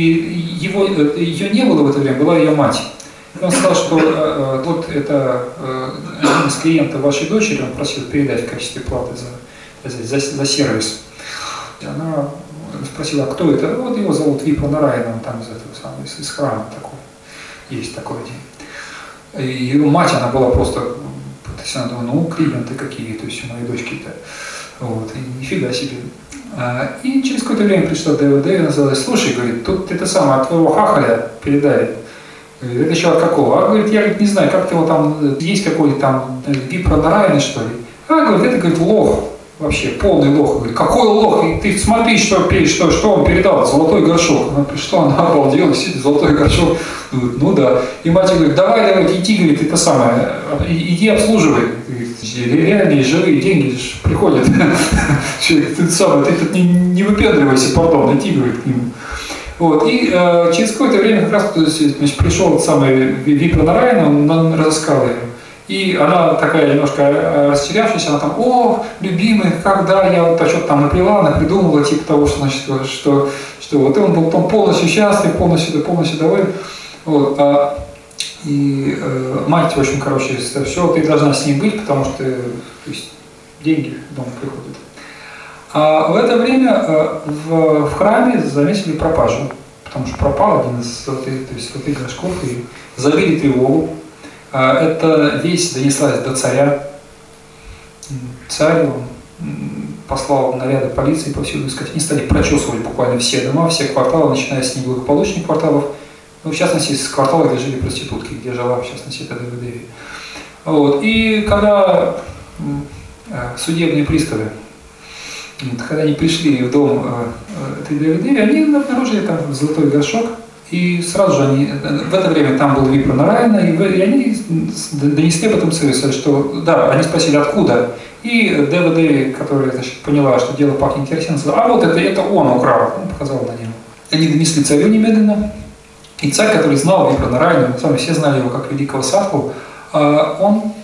[SPEAKER 1] ее не было в это время, была ее мать. И он сказал, что вот это один из клиентов вашей дочери, он просил передать в качестве платы за сервис. И она спросила, а кто это? Вот его зовут Випра Нараяна, он там из этого самого, из храма такой. Есть такой один. И его мать, она была просто, то есть она думала, ну, клиенты какие, то есть у моей дочки-то. Вот, и нифига себе. И через какое-то время пришла Дева-Деви, она сказала, слушай, говорит, тут это самое, от твоего хахаля передай. Говорит, это еще от какого? А говорит, я говорит, не знаю, как ты его там, есть какой-то там Випра Нараяна, что ли? А говорит, это, говорит, лох. Вообще, полный лох. Говорит, какой лох? И ты смотри, что он передал, золотой горшок. Она пришла, она обалдела, сидит, золотой горшок. Говорит, ну да. И мать говорит, давай, иди, говорит, это самое, иди обслуживай. Реальные живые деньги приходят. Ты сам, ты тут не выпендривайся, пардон, иди, говорит, к нему. Вот. И через какое-то время как раз пришел тот самый Випра Нараяна, он разыскал ее. И она такая немножко растерявшаяся, она там, о, любимый, когда я вот что-то там наплела, напридумывала, типа того, что, значит, что вот, и он был там полностью счастлив, полностью доволен. Вот, и мать, в общем, короче, все, ты должна с ним быть, потому что, то есть, деньги в дом приходят. А в это время в храме заметили пропажу, потому что пропал один из золотых горшков, и забили тревогу. Эта весть донеслась до царя. Царь послал наряды полиции повсюду искать. Они стали прочесывать буквально все дома, все кварталы, начиная с неблагополучных кварталов, ну, в частности, с квартала, где жили проститутки, где жила, в частности, эта Дева-Деви. Вот. И когда судебные приставы, когда они пришли в дом этой Деви-Деви, они обнаружили там золотой горшок. И сразу же они, в это время там был Випра Нараяна, и они донесли об этом царю, что да, они спросили, откуда. И Дева-Деви, которая, значит, поняла, что дело пахнет керосином, сказала, а вот это он украл, он показал на него. Они донесли царю немедленно, и царь, который знал Випра Нараяна, сами все знали его как великого садху, он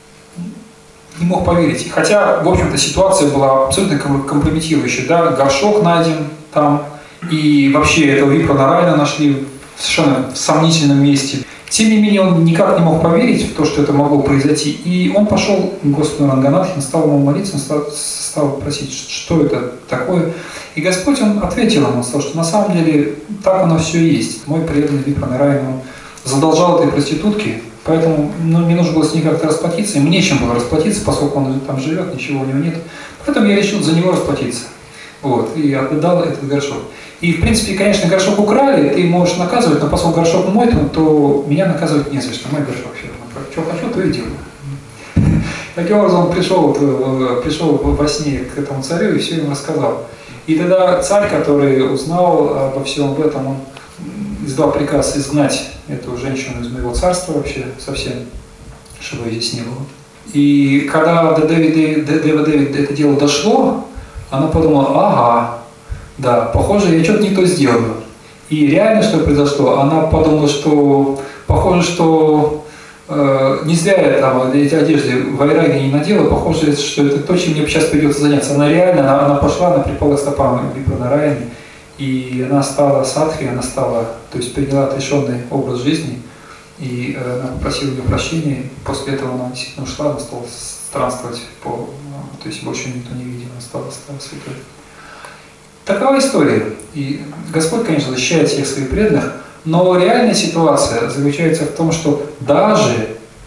[SPEAKER 1] не мог поверить. Хотя, в общем-то, ситуация была абсолютно компрометирующая, да, горшок найден там, и вообще этого Випра Нараяна нашли в совершенно сомнительном месте. Тем не менее, он никак не мог поверить в то, что это могло произойти. И он пошел к Господу Ранганатхе, стал ему молиться, стал просить, что это такое. И Господь, он ответил ему, сказал, что на самом деле так оно все и есть. Мой преданный Випра Нараяна, он задолжал этой проститутке, поэтому не нужно было с ней как-то расплатиться, ему нечем было расплатиться, поскольку он там живет, ничего у него нет. Поэтому я решил за него расплатиться. Вот, и отдал этот горшок. И, в принципе, конечно, горшок украли, ты можешь наказывать, но поскольку горшок мой, то меня наказывать не за что. Мой горшок все равно. Что хочу, то и делаю. Таким образом, он пришел во сне к этому царю и все ему рассказал. И тогда царь, который узнал обо всем об этом, он издал приказ изгнать эту женщину из моего царства вообще совсем, чтобы ее здесь не было. И когда до Дева-Деви это дело дошло, она подумала, ага, да, похоже, я что-то не то сделала. И реально, что произошло, она подумала, что похоже, что не зря я там эти одежды вайраги не надела, похоже, что это то, чем мне сейчас придется заняться. Она реально, она пошла, она припала к стопам Випра Нараяны, и она стала садхи, то есть приняла отрешенный образ жизни, и она попросила ее прощения. После этого она действительно ушла, она стала странствовать то есть больше никто не видел, она стала святой. Такова история. И Господь, конечно, защищает всех своих преданных, но реальная ситуация заключается в том, что даже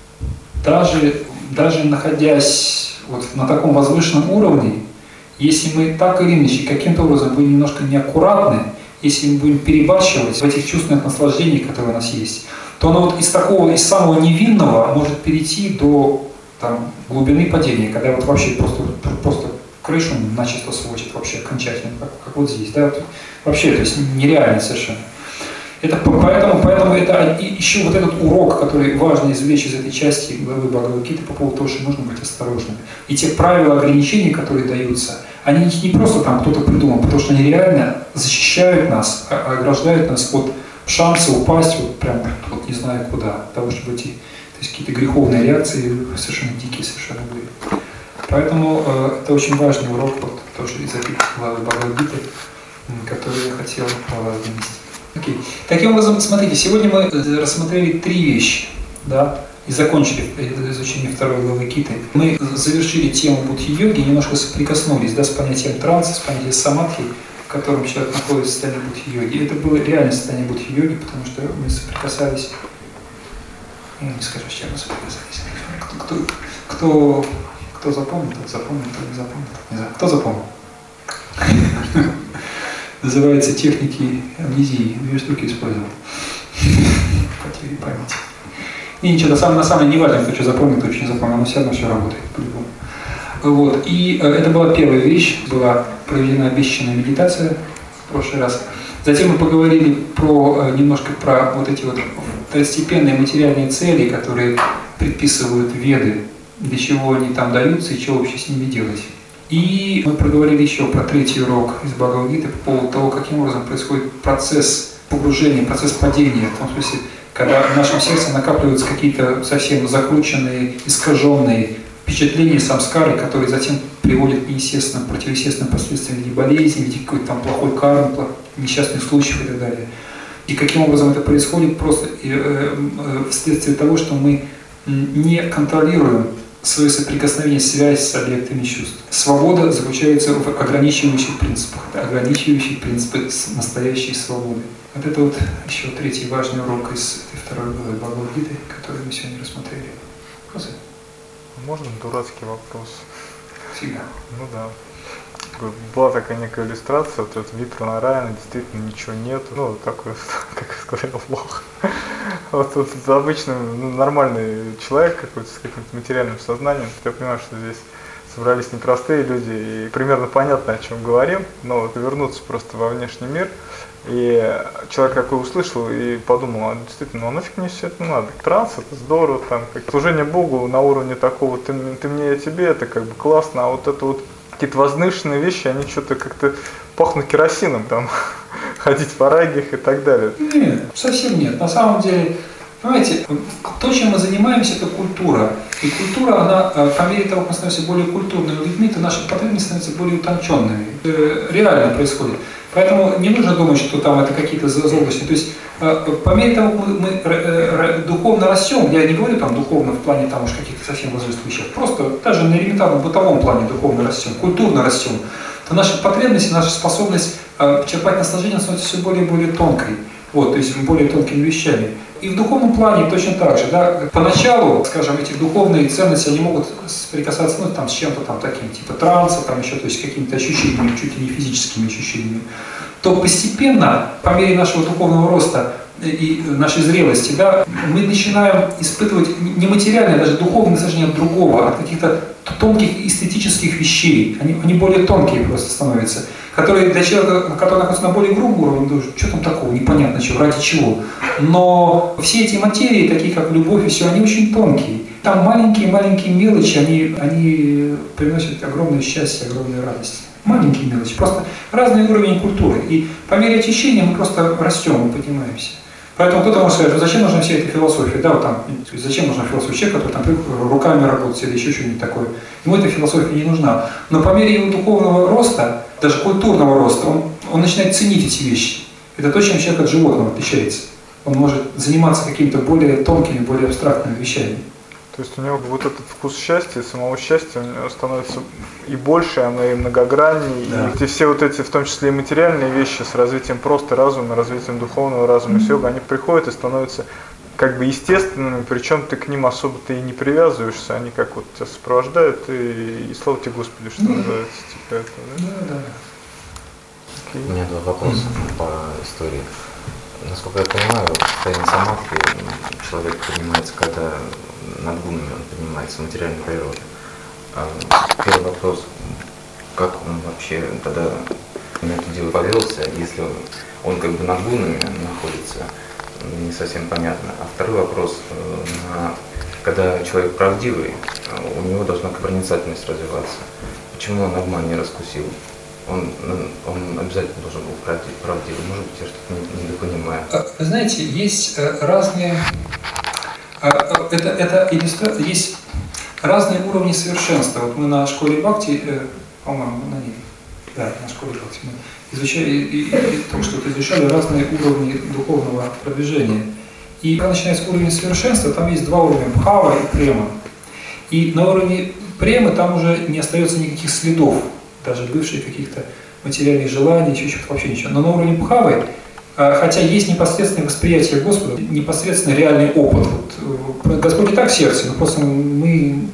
[SPEAKER 1] находясь вот на таком возвышенном уровне, если мы так или иначе каким-то образом будем немножко неаккуратны, если мы будем перебарщивать в этих чувственных наслаждениях, которые у нас есть, то оно вот из самого невинного может перейти до глубины падения, когда вот вообще просто крышу начисто сводит вообще окончательно, как вот здесь, да, вообще, то есть нереально совершенно. Поэтому это еще вот этот урок, который важно извлечь из этой части главы Бхагавад-гиты по поводу того, что нужно быть осторожным. И те правила ограничений, которые даются, они не просто там кто-то придумал, потому что они реально защищают нас, ограждают нас от шанса упасть вот прям вот не знаю куда, того, чтобы эти, то есть какие-то греховные реакции совершенно дикие совершенно были. Поэтому это очень важный урок, вот тоже из этой главы Бхагавад-гиты, который я хотел донести. Окей. Таким образом, смотрите, сегодня мы рассмотрели 3 вещи, да, и закончили изучение 2 главы Гиты. Мы завершили тему будхи-йоги, немножко соприкоснулись, да, с понятием транса, с понятием самадхи, в котором человек находится в состоянии будхи-йоги. Это было реальное состояние будхи-йоги, потому что мы соприкасались, я не скажу, с чем мы соприкасались. Кто запомнил, тот запомнил, кто не запомнил, тот не запомнил. Кто запомнил? Называется техники амнезии. 2 штуки использовал. Потери памяти. И ничего, на самом деле не важно, кто что запомнил, кто что не запомнил, но все равно все работает по-любому. Вот. И это была первая вещь, была проведена обещанная медитация в прошлый раз. Затем мы поговорили немножко про вот эти вот второстепенные материальные цели, которые предписывают веды, для чего они там даются и что вообще с ними делать. И мы проговорили еще про 3-й урок из Бхагавад-гиты по поводу того, каким образом происходит процесс погружения, процесс падения, в том смысле, когда в нашем сердце накапливаются какие-то совсем закрученные, искаженные впечатления, самскары, которые затем приводят к неестественным, противоестественным последствиям в виде болезни, в виде какой-то там плохой кармы, несчастных случаев и так далее. И каким образом это происходит? Просто вследствие того, что мы не контролируем свое соприкосновение, связь с объектами чувств. Свобода заключается в ограничивающих принципах. Это ограничивающие принципы настоящей свободы. Вот это вот еще 3-й важный урок из этой 2 главы Бхагавад-гиты, который мы сегодня рассмотрели. Вопросы?
[SPEAKER 2] Можно дурацкий вопрос?
[SPEAKER 1] Всегда.
[SPEAKER 2] Ну да. Была такая некая иллюстрация, вот этот Випра Нараяна, действительно ничего нет, ну такой, как я сказал, плохо. Вот обычный, нормальный человек какой-то с каким-то материальным сознанием, я понимаю, что здесь собрались непростые люди, и примерно понятно, о чем говорим, но вот вернуться просто во внешний мир, и человек такой услышал и подумал, а действительно, ну нафиг мне все это надо. Транс это здорово, там, как служение Богу на уровне такого, ты мне, я тебе, это как бы классно, а вот это вот какие-то возвышенные вещи, они что-то как-то пахнут керосином, там, ходить в арагиях и так далее.
[SPEAKER 1] Нет, совсем нет. На самом деле, понимаете, то, чем мы занимаемся, это культура. И культура, она, по мере того, как мы становимся более культурными людьми, то наши потребности становятся более утонченными. Это реально происходит. Поэтому не нужно думать, что там это какие-то заоблачные. То есть по мере того, как мы духовно растем, я не говорю там духовно в плане там уж каких-то совсем возрастных вещах, просто даже на элементарном бытовом плане духовно растем, культурно растем, то наши потребности, наша способность черпать наслаждение становится все более и более тонкой. Вот, то есть более тонкими вещами. И в духовном плане точно так же. Да? Поначалу, скажем, эти духовные ценности, они могут соприкасаться с чем-то там таким, типа транса, там еще, то есть какими-то ощущениями, чуть ли не физическими ощущениями. То постепенно, по мере нашего духовного роста и нашей зрелости, да, мы начинаем испытывать не материальное, даже духовное наслаждение от другого, от каких-то тонких эстетических вещей. Они более тонкие просто становятся, которые для человека, который находится на более грубом уровне, думают, что там такого, непонятно чего, ради чего. Но все эти материи, такие как любовь и все, они очень тонкие. Там маленькие мелочи, они приносят огромное счастье, огромную радость. Маленькие мелочи, просто разный уровень культуры. И по мере очищения мы просто растем, мы поднимаемся. Поэтому кто-то может сказать, зачем нужна вся эта философия, да, вот там, зачем нужна философия человека, который там руками работает или еще что-нибудь такое. Ему эта философия не нужна. Но по мере его духовного роста, даже культурного роста, он начинает ценить эти вещи. Это то, чем человек от животного отличается. Он может заниматься какими-то более тонкими, более абстрактными вещами.
[SPEAKER 2] То есть у него вот этот вкус счастья, самого счастья, у него становится и больше, оно и многограннее, да. И все вот эти, в том числе и материальные вещи с развитием просто разума, развитием духовного разума, все, они приходят и становятся как бы естественными, причем ты к ним особо-то и не привязываешься, они как вот тебя сопровождают, и слава тебе Господи, что называется, типа это, да?
[SPEAKER 1] Да.
[SPEAKER 2] Окей.
[SPEAKER 7] У меня 2 вопроса по истории. Насколько я понимаю, состояние самадхи человек поднимается, когда над гунами он поднимается в материальной природе. Первый вопрос, как он вообще тогда на это дело повелся, если он как бы над гунами находится, не совсем понятно. А второй вопрос, когда человек правдивый, у него должна проницательность развиваться. почему он обман не раскусил? Он обязательно должен был правдивый. Может быть, я что-то недопонимаю.
[SPEAKER 1] Вы знаете, есть разные... Есть разные уровни совершенства. Вот мы на школе Бхакти, по-моему, на ней, да, на школе Бхакти мы изучали, только что изучали разные уровни духовного продвижения. И когда начинается уровень совершенства, там есть два уровня – бхава и према. И на уровне премы там уже не остается никаких следов, даже бывших каких-то материальных желаний, чуть-чуть вообще ничего. Но на уровне бхавы, хотя есть непосредственное восприятие Господа, непосредственно реальный опыт. Вот, Господь и так в сердце, но просто мы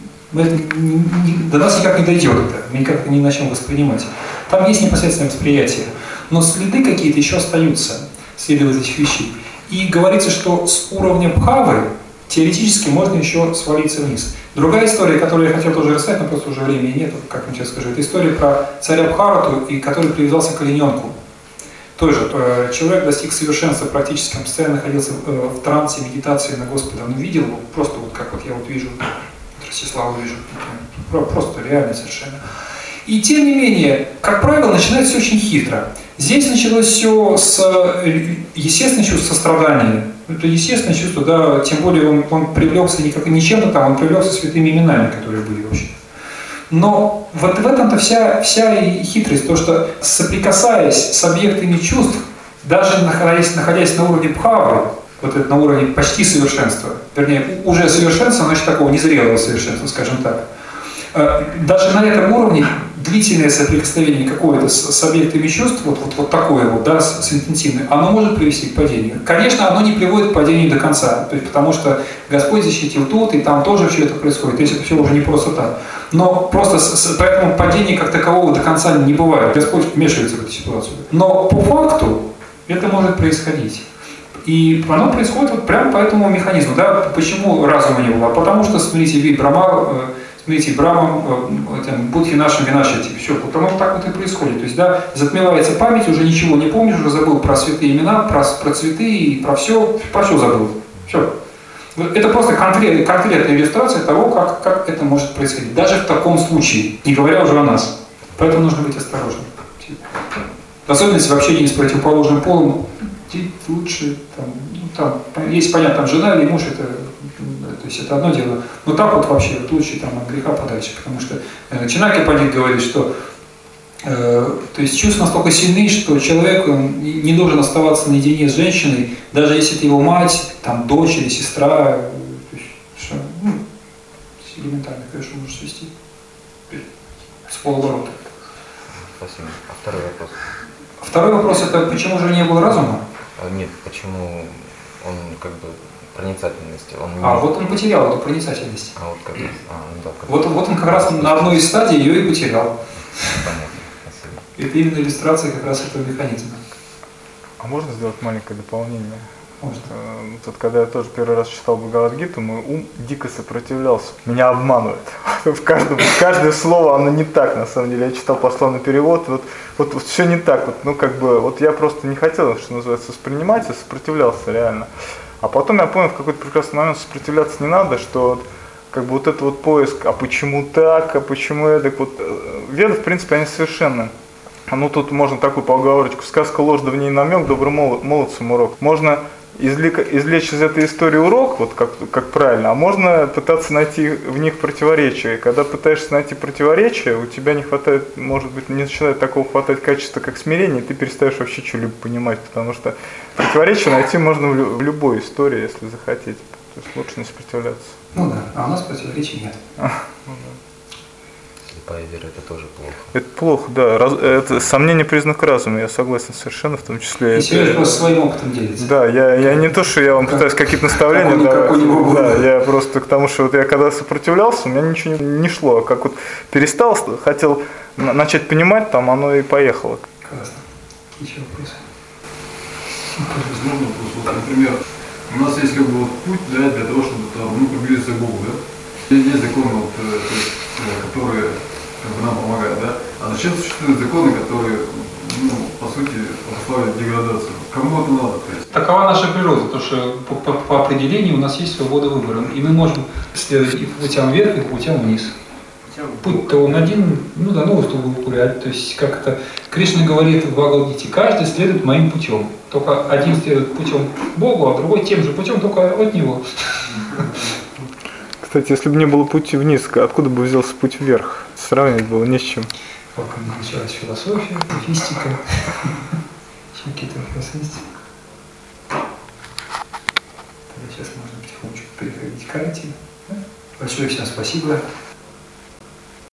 [SPEAKER 1] до нас никак не дойдет это, мы никак не начнем воспринимать. Там есть непосредственное восприятие, но следы какие-то еще остаются, следы этих вещей. И говорится, что с уровня бхавы теоретически можно еще свалиться вниз. Другая история, которую я хотел тоже рассказать, но просто уже времени нет, как вам сейчас скажу, это история про царя Бхарату, который привязался к олененку. Тоже человек достиг совершенства практически, он постоянно находился в трансе, медитации на Господа. Он видел его просто вот как вот я вот вижу, Ростислава вижу, просто реально совершенно. И тем не менее, как правило, начинается все очень хитро. Здесь началось все с естественного чувства сострадания. Это естественное чувство, да, тем более он привлекся не чем-то там, он привлекся святыми именами, которые были вообще. Но вот в этом-то вся и хитрость, то что соприкасаясь с объектами чувств, даже находясь на уровне бхавы, вот это на уровне почти совершенства, вернее, уже совершенства, но еще такого незрелого совершенства, скажем так, даже на этом уровне длительное соприкосновение какое-то с объектами чувств, вот такое вот, да, с интенсивным, оно может привести к падению. Конечно, оно не приводит к падению до конца, то есть, потому что Господь защитил тут, и там тоже все это происходит, то есть это все уже не просто так. Но просто поэтому падения как такового до конца не бывает, Господь вмешивается в эту ситуацию. Но по факту это может происходить. И оно происходит вот прямо по этому механизму. Да? Почему разума не было? Потому что, смотрите, Брахма, будхи нашим винашити. Все, вот оно так вот и происходит. То есть, да, затмевается память, уже ничего не помнишь, уже забыл про святые имена, про цветы и про все забыл. Все. Это просто конкретная иллюстрация того, как это может происходить. Даже в таком случае, не говоря уже о нас. Поэтому нужно быть осторожным. В особенности в общении с противоположным полом, лучше, там есть, понятно, там жена или муж, то есть это одно дело, но так вот вообще лучше там от греха подальше, потому что Чанакья Пандит говорит, что то есть чувства настолько сильны, что человек не должен оставаться наедине с женщиной, даже если это его мать, там, дочь или сестра, то есть, что, элементарно, конечно, может свести с полоборота.
[SPEAKER 7] Спасибо. А второй вопрос?
[SPEAKER 1] Второй вопрос, это почему же не было разума?
[SPEAKER 7] Нет, почему он как бы проницательности?
[SPEAKER 1] Вот он потерял эту проницательность.
[SPEAKER 7] Вот как раз. Да,
[SPEAKER 1] вот он как раз на одной из стадий ее и потерял.
[SPEAKER 7] Понятно, спасибо.
[SPEAKER 1] Это именно иллюстрация как раз этого механизма. А
[SPEAKER 2] можно сделать маленькое дополнение?
[SPEAKER 1] Может.
[SPEAKER 2] Тут, когда я тоже первый раз читал Бхагавад-гиту, мой ум дико сопротивлялся. Меня обманывают. Каждое слово, оно не так, на самом деле. Я читал пословный перевод, вот все не так. Вот я просто не хотел, что называется, воспринимать, и сопротивлялся реально. А потом я понял, в какой-то прекрасный момент сопротивляться не надо, что вот этот вот поиск, а почему так, а почему это, веды, в принципе, они совершенны. Тут можно такую поговорочку: сказка ложь, да в ней намек, добрым молодцам урок. Можно извлечь из этой истории урок, вот как правильно, а можно пытаться найти в них противоречия. И когда пытаешься найти противоречия, у тебя не хватает, может быть, не начинает такого хватать качества, как смирение, и ты перестаешь вообще что-либо понимать, потому что противоречия найти можно в любой истории, если захотите. То есть лучше не сопротивляться.
[SPEAKER 1] Ну да, а у нас противоречий нет.
[SPEAKER 7] Слепая вера — это тоже плохо.
[SPEAKER 2] Это плохо, да. Это сомнение — признак разума, я согласен совершенно, в том числе.
[SPEAKER 1] И Сережа просто своим опытом делится.
[SPEAKER 2] Да, я не то, что я вам пытаюсь какие-то наставления давать. Да, я просто к тому, что я когда сопротивлялся, у меня ничего не шло. Как перестал, хотел начать понимать, там оно и поехало.
[SPEAKER 1] Классно. Еще вопросы?
[SPEAKER 8] Возможно, вопрос. Например, у нас есть путь, да, для того, чтобы приблизиться к Богу, да? Есть законы, которые нам помогают, да? А зачем существуют законы, которые, по сути, обуславливают деградацию? Кому это надо?
[SPEAKER 1] Такова наша природа, то что по определению у нас есть свобода выбора, и мы можем следовать и по путям вверх, и по путям вниз. Путь-то он один, ну да, ну чтобы гулять. То есть, как это Кришна говорит в Бхагавад-гите, каждый следует моим путем. Только один следует путем к Богу, а другой тем же путем, только от него.
[SPEAKER 2] Кстати, если бы не было пути вниз, откуда бы взялся путь вверх? Сравнивать было не с чем.
[SPEAKER 1] Пока не началась философия, софистика, еще какие-то вопросы есть. Тогда сейчас можно потихонечку переходить к карте. Большое всем спасибо.